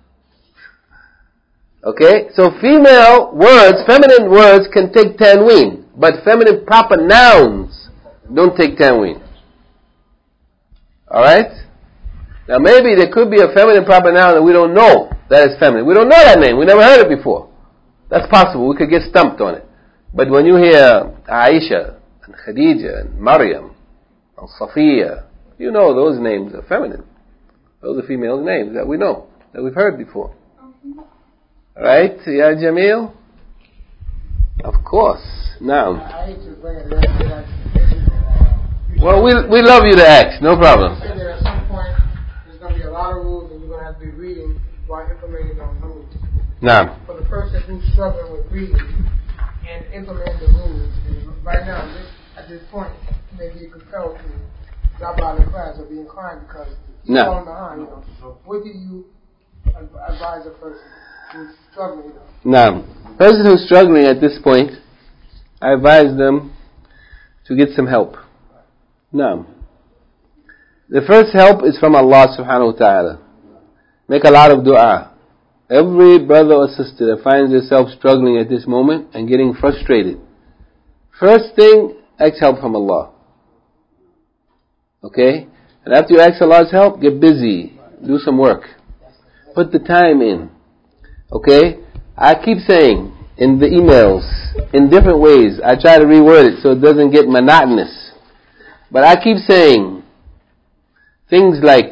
Okay, so female words, feminine words can take tanween, but feminine proper nouns don't take tanween. Alright? Now maybe there could be a feminine proper noun that we don't know that is feminine. We don't know that name, we never heard it before. That's possible, we could get stumped on it. But when you hear Aisha, and Khadija, and Maryam, and Safiya, you know those names are feminine. Those are female names that we know, that we've heard before. Right, Ya Jamil? Of course. Now. I hate to bring it up, but well, we we love you to ask. No problem. I say that at some point there's going to be a lot of rules, and you're going to have to be reading while implementing those rules. Now. For the person who's struggling with reading and implementing the rules, and right now, this, at this point, maybe you're compelled to drop out of class or be inclined because you're falling behind. You know, what do you advise a person who's struggling? Now, person who's struggling at this point, I advise them to get some help. Now, the first help is from Allah subhanahu wa ta'ala. Make a lot of dua. Every brother or sister that finds themselves struggling at this moment and getting frustrated, First thing, ask help from Allah. Okay? And after you ask Allah's help, get busy. Do some work. Put the time in. Okay? I keep saying in the emails, in different ways, I try to reword it so it doesn't get monotonous. But I keep saying things like,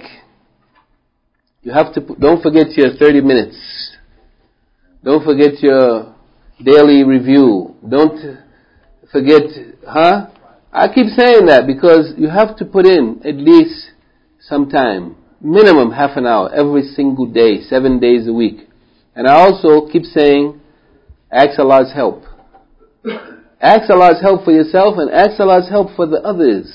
you have to, don't forget your thirty minutes. Don't forget your daily review. Don't forget, huh? I keep saying that because you have to put in at least some time. Minimum half an hour every single day, seven days a week. And I also keep saying, ask Allah's help. Ask Allah's help for yourself and ask Allah's help for the others.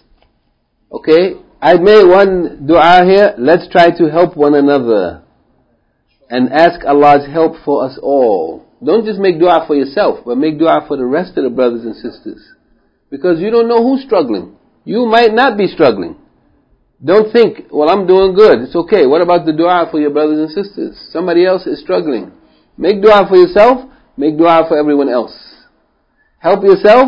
Okay? I made one dua here. Let's try to help one another. And ask Allah's help for us all. Don't just make dua for yourself, but make dua for the rest of the brothers and sisters. Because you don't know who's struggling. You might not be struggling. Don't think, well, I'm doing good. It's okay. What about the dua for your brothers and sisters? Somebody else is struggling. Make dua for yourself. Make dua for everyone else. Help yourself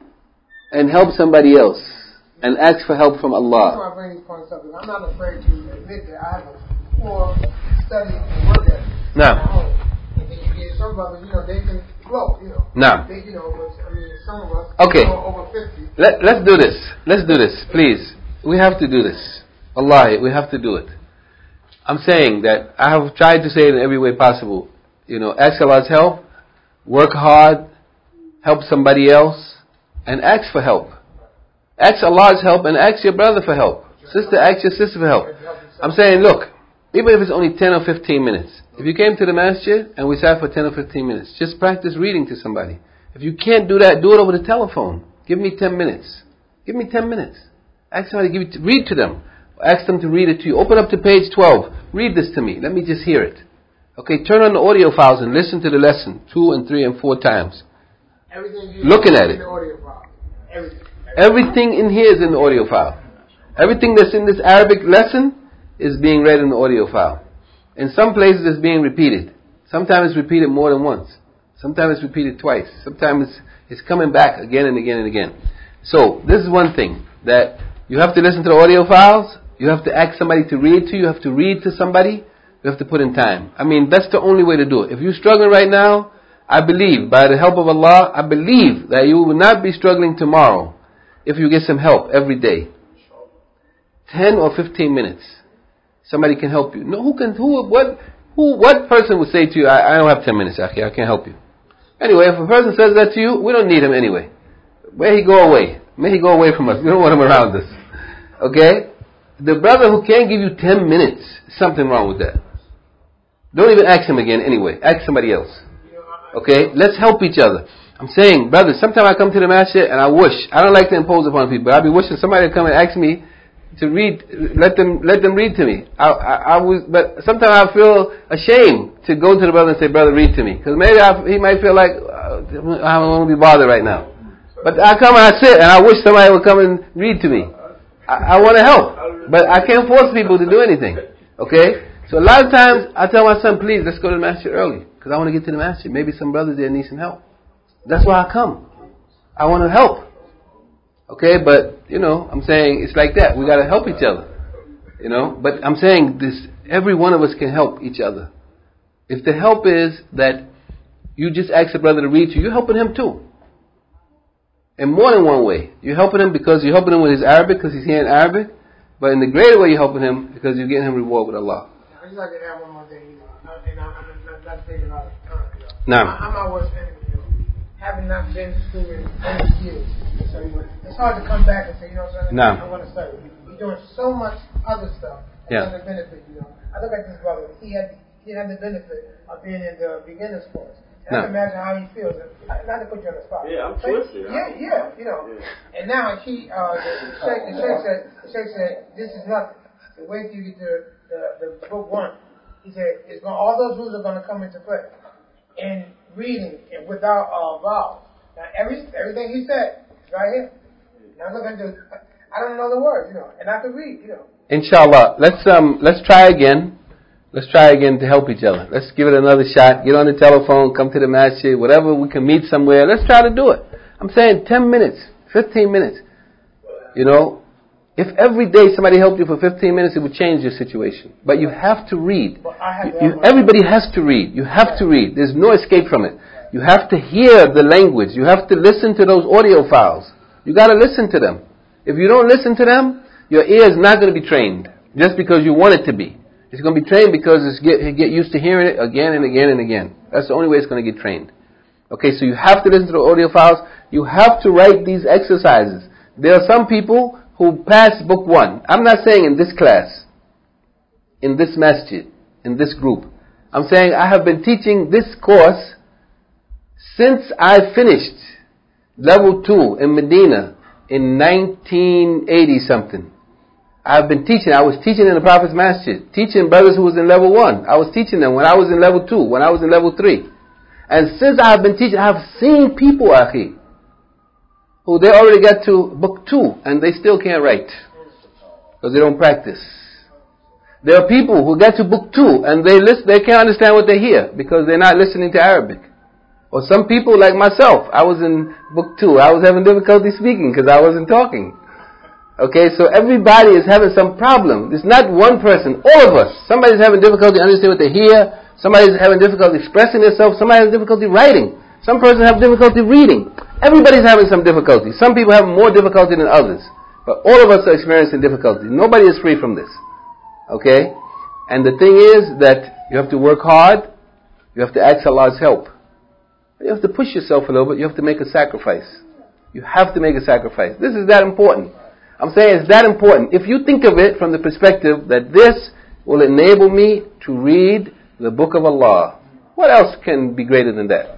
and help somebody else. And ask for help from Allah. I bring these points up. I'm not afraid to admit that I have a poor study and work ethic. No. And then you get some brothers, you know, they can flow, you know. No. They, you know, but, I mean, some of us okay. over fifty. Let, let's do this. Let's do this, please. We have to do this. Wallahi, we have to do it. I'm saying that I have tried to say it in every way possible. You know, ask Allah's help, work hard, help somebody else, and ask for help. Ask Allah's help and ask your brother for help. Sister, ask your sister for help. I'm saying, look, even if it's only ten or fifteen minutes, if you came to the masjid and we sat for ten or fifteen minutes, just practice reading to somebody. If you can't do that, do it over the telephone. Give me ten minutes. Give me ten minutes. Ask somebody to give it to, read to them. Ask them to read it to you. Open up to page twelve. Read this to me. Let me just hear it. Okay, turn on the audio files and listen to the lesson two and three and four times. Everything Looking at it. In the audio file. Everything. Everything in here is in the audio file. Everything that's in this Arabic lesson is being read in the audio file. In some places it's being repeated. Sometimes it's repeated more than once. Sometimes it's repeated twice. Sometimes it's, it's coming back again and again and again. So, this is one thing. That you have to listen to the audio files. You have to ask somebody to read to you. You have to read to somebody. You have to put in time. I mean, that's the only way to do it. If you're struggling right now, I believe, by the help of Allah, I believe that you will not be struggling tomorrow if you get some help every day. ten or fifteen minutes. Somebody can help you. No, who can, who, what, who, what person would say to you, I, I don't have ten minutes, Akhi, I can't help you. Anyway, if a person says that to you, we don't need him anyway. May he go away. May he go away from us. We don't want him around us. Okay? The brother who can't give you ten minutes, something wrong with that. Don't even ask him again anyway. Ask somebody else. Okay? Let's help each other. I'm saying, brothers, sometimes I come to the masjid and I wish, I don't like to impose upon people, but I'll be wishing somebody to come and ask me to read, let them let them read to me. I, I, I was, but sometimes I feel ashamed to go to the brother and say, brother, read to me. Because maybe I, he might feel like, uh, I don't want to be bothered right now. But I come and I sit and I wish somebody would come and read to me. I, I want to help, but I can't force people to do anything. Okay? So a lot of times I tell my son, please, let's go to the masjid early. Because I want to get to the masjid. Maybe some brothers there need some help. That's why I come. I want to help. Okay, but, you know, I'm saying it's like that. We got to help each other. You know, but I'm saying this, every one of us can help each other. If the help is that you just ask a brother to read to you, you're helping him too. In more than one way. You're helping him because you're helping him with his Arabic, because he's hearing Arabic. But in the greater way, you're helping him because you're getting him reward with Allah. I just like to add one more thing, you know, and I'm not, not taking out of time, you know. No. I'm my worst enemy, you know. Having not been to school in thirty years, so you know, it's hard to come back and say, you know what I'm saying? No. I want to study. You're doing so much other stuff that Yeah. doesn't benefit, you know. I look at this brother. He had he had the benefit of being in the beginner's course. And No. I can imagine how he feels. Not to put you on the spot. Yeah, I'm But, twisted. Yeah, yeah, you know. Yeah. And now he, uh, the sheikh, the sheikh said, the sheikh said, this is nothing. The way till you get to the, the book one, he said, it's going, all those rules are going to come into play. In reading and without uh, vowels. Now, every, everything he said is right here. Now look at the, I don't know the words, you know, and I can read, you know. Inshallah. Let's um let's try again. Let's try again to help each other. Let's give it another shot. Get on the telephone, come to the masjid, whatever we can meet somewhere. Let's try to do it. I'm saying ten minutes, fifteen minutes. You know, if every day somebody helped you for fifteen minutes, it would change your situation. But you have to read. You, you, everybody has to read. You have to read. There's no escape from it. You have to hear the language. You have to listen to those audio files. You got to listen to them. If you don't listen to them, your ear is not going to be trained just because you want it to be. It's going to be trained because it's get, you get used to hearing it again and again and again. That's the only way it's going to get trained. Okay, so you have to listen to the audio files. You have to write these exercises. There are some people who pass book one. I'm not saying in this class, in this masjid, in this group. I'm saying I have been teaching this course since I finished level two in Medina in nineteen eighty something. I've been teaching. I was teaching in the Prophet's Masjid, teaching brothers who was in level one. I was teaching them when I was in level two, when I was in level three. And since I have been teaching, I have seen people, akhi, who they already got to book two and they still can't write because they don't practice. There are people who get to book two and they listen, they can't understand what they hear because they're not listening to Arabic. Or some people like myself, I was in book two. I was having difficulty speaking because I wasn't talking. Okay, so everybody is having some problem. It's not one person, all of us. Somebody's having difficulty understanding what they hear. Somebody's having difficulty expressing themselves. Somebody has difficulty writing. Some person have difficulty reading. Everybody's having some difficulty. Some people have more difficulty than others. But all of us are experiencing difficulty. Nobody is free from this. Okay? And the thing is that you have to work hard. You have to ask Allah's help. You have to push yourself a little bit. You have to make a sacrifice. You have to make a sacrifice. This is that important. I'm saying it's that important. If you think of it from the perspective that this will enable me to read the Book of Allah, what else can be greater than that?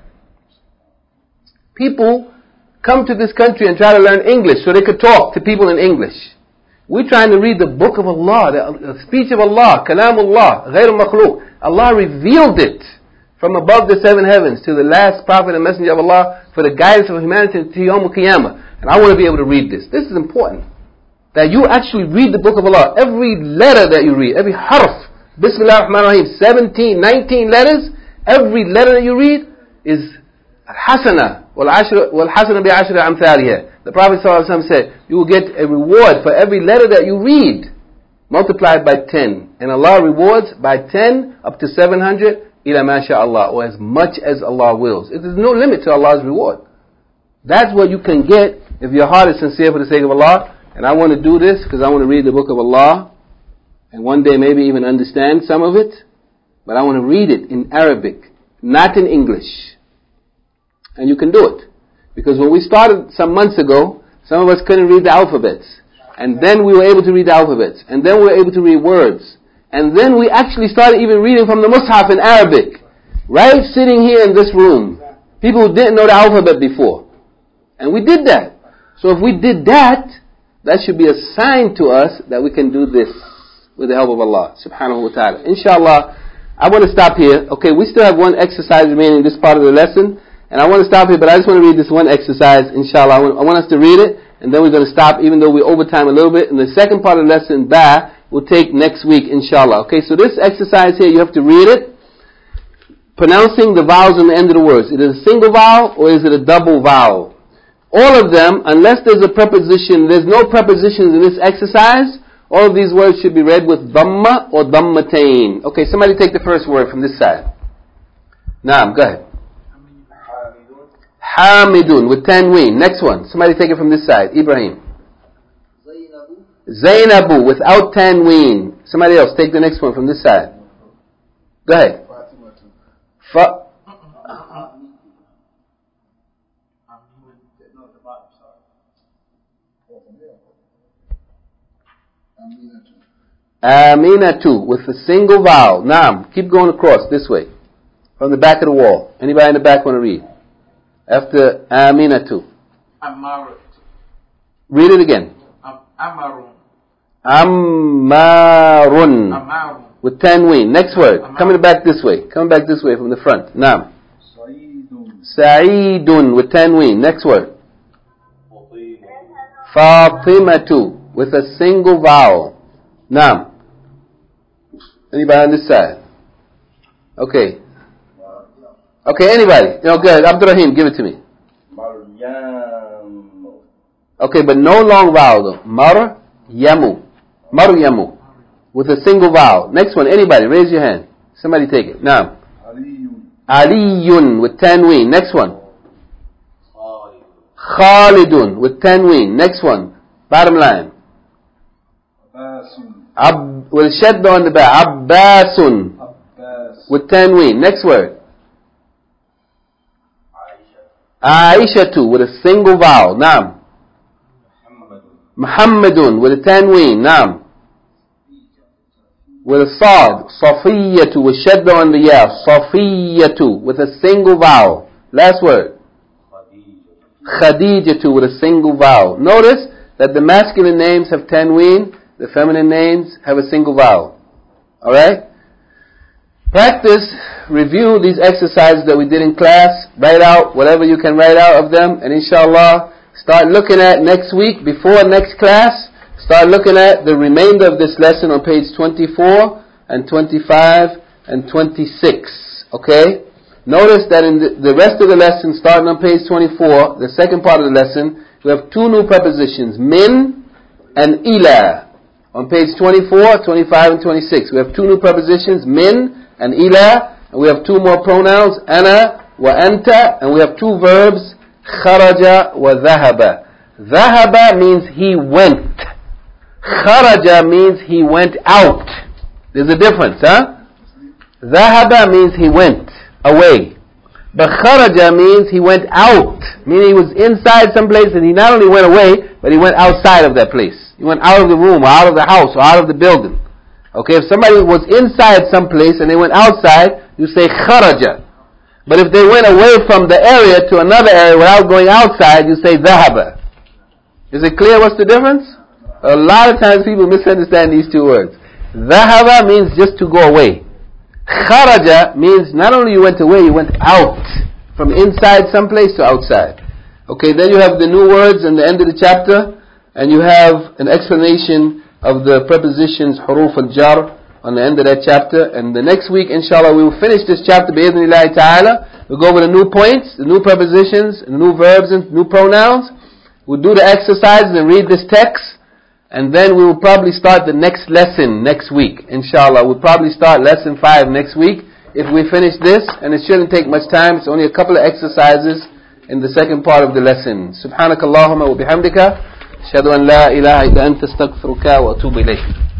People come to this country and try to learn English so they could talk to people in English. We're trying to read the Book of Allah, the speech of Allah, Kalamullah, Ghayr Makhluq. Allah revealed it from above the seven heavens to the last prophet and messenger of Allah for the guidance of humanity to Yawm al-Qiyamah. And I want to be able to read this. This is important. That you actually read the Book of Allah. Every letter that you read, every harf, Bismillah ar-Rahman ar-Rahim, seventeen, nineteen letters, every letter that you read is al-hasana, wal-hasana bi-ashra amthaliha. The Prophet ﷺ said, you will get a reward for every letter that you read, multiplied by ten. And Allah rewards by ten up to seven hundred, ila ma sha Allah, or as much as Allah wills. There is no limit to Allah's reward. That's what you can get if your heart is sincere for the sake of Allah. And I want to do this because I want to read the Book of Allah and one day maybe even understand some of it. But I want to read it in Arabic, not in English. And you can do it. Because when we started some months ago, some of us couldn't read the alphabets. And then we were able to read the alphabets. And then we were able to read words. And then we actually started even reading from the Mus'haf in Arabic. Right sitting here in this room. People who didn't know the alphabet before. And we did that. So if we did that, that should be a sign to us that we can do this with the help of Allah subhanahu wa ta'ala. Inshallah, I want to stop here. Okay, we still have one exercise remaining in this part of the lesson. And I want to stop here, but I just want to read this one exercise, inshallah. I want, I want us to read it, and then we're going to stop, even though we're over time a little bit. And the second part of the lesson, Ba, we'll take next week, inshallah. Okay, so this exercise here, you have to read it, pronouncing the vowels on the end of the words. Is it a single vowel, or is it a double vowel? All of them, unless there's a preposition, there's no prepositions in this exercise, all of these words should be read with dhamma or dhammatain. Okay, somebody take the first word from this side. Naam, go ahead. Hamidun, with tanween. Next one. Somebody take it from this side. Ibrahim. Zainabu, without tanween. Somebody else, take the next one from this side. Go ahead. Fa- Aminatu, with a single vowel. Naam, keep going across this way. From the back of the wall. Anybody in the back want to read? After Aminatu. Amarut. Read it again. Amarun. Ammarun. Amarun. With tanween. Next word. Amarun. Coming back this way. Coming back this way from the front. Naam. Sa'idun. Sa'idun, with tanween. Next word. Fatimatu, with a single vowel. Naam. Anybody on this side? Okay. Okay, anybody? You know, good. Abdurrahim, give it to me. Maryam. Okay, but no long vowel though. Mar yamu. Maryamu. With a single vowel. Next one, anybody, raise your hand. Somebody take it. Now. Aliyun. Aliyun with tanween. Next one. Khalidun with tanween. Next one. Bottom line. Abbasun. Ab, with shadda on the back. Abbasun. Abbas. With tanween. Next word. Aisha too with a single vowel. Naam. Muhammadun with a tanween. Naam. With a sad. Safiyatu with shadda on the ya. Safiyatu with a single vowel. Last word. Khadijatu with a single vowel. Notice that the masculine names have tanween, the feminine names have a single vowel. Alright? Practice, review these exercises that we did in class, write out whatever you can write out of them, and inshallah, start looking at next week, before next class, start looking at the remainder of this lesson on page twenty-four and twenty-five and twenty-six. Okay? Notice that in the, the rest of the lesson, starting on page twenty-four, the second part of the lesson, we have two new prepositions, min and ila. On page twenty-four, twenty-five, and twenty-six, we have two new prepositions, min and ila, and we have two more pronouns, ana wa anta, and we have two verbs, kharaja wa dhahaba. Dhahaba means he went. Kharaja means he went out. There's a difference, huh? Dhahaba means he went away. But kharaja means he went out, meaning he was inside some place and he not only went away, but he went outside of that place. He went out of the room or out of the house or out of the building. Okay, if somebody was inside some place and they went outside, you say kharaja. But if they went away from the area to another area without going outside, you say dhahaba. Is it clear what's the difference? A lot of times people misunderstand these two words. Dhahaba means just to go away. Kharaja means not only you went away, you went out. From inside some place to outside. Okay, then you have the new words in the end of the chapter, and you have an explanation of the prepositions huruf al-jar on the end of that chapter. And the next week, inshallah, we will finish this chapter bi-idhnillahi ta'ala. We'll go over the new points, the new prepositions, the new verbs and new pronouns. We'll do the exercises and read this text. And then we will probably start the next lesson next week, inshallah. We'll probably start lesson five next week if we finish this, and it shouldn't take much time. It's only a couple of exercises in the second part of the lesson. Subhanakallahumma wa bihamdika, ashhadu an la ilaha illa anta astaghfiruka wa atubu ilayk.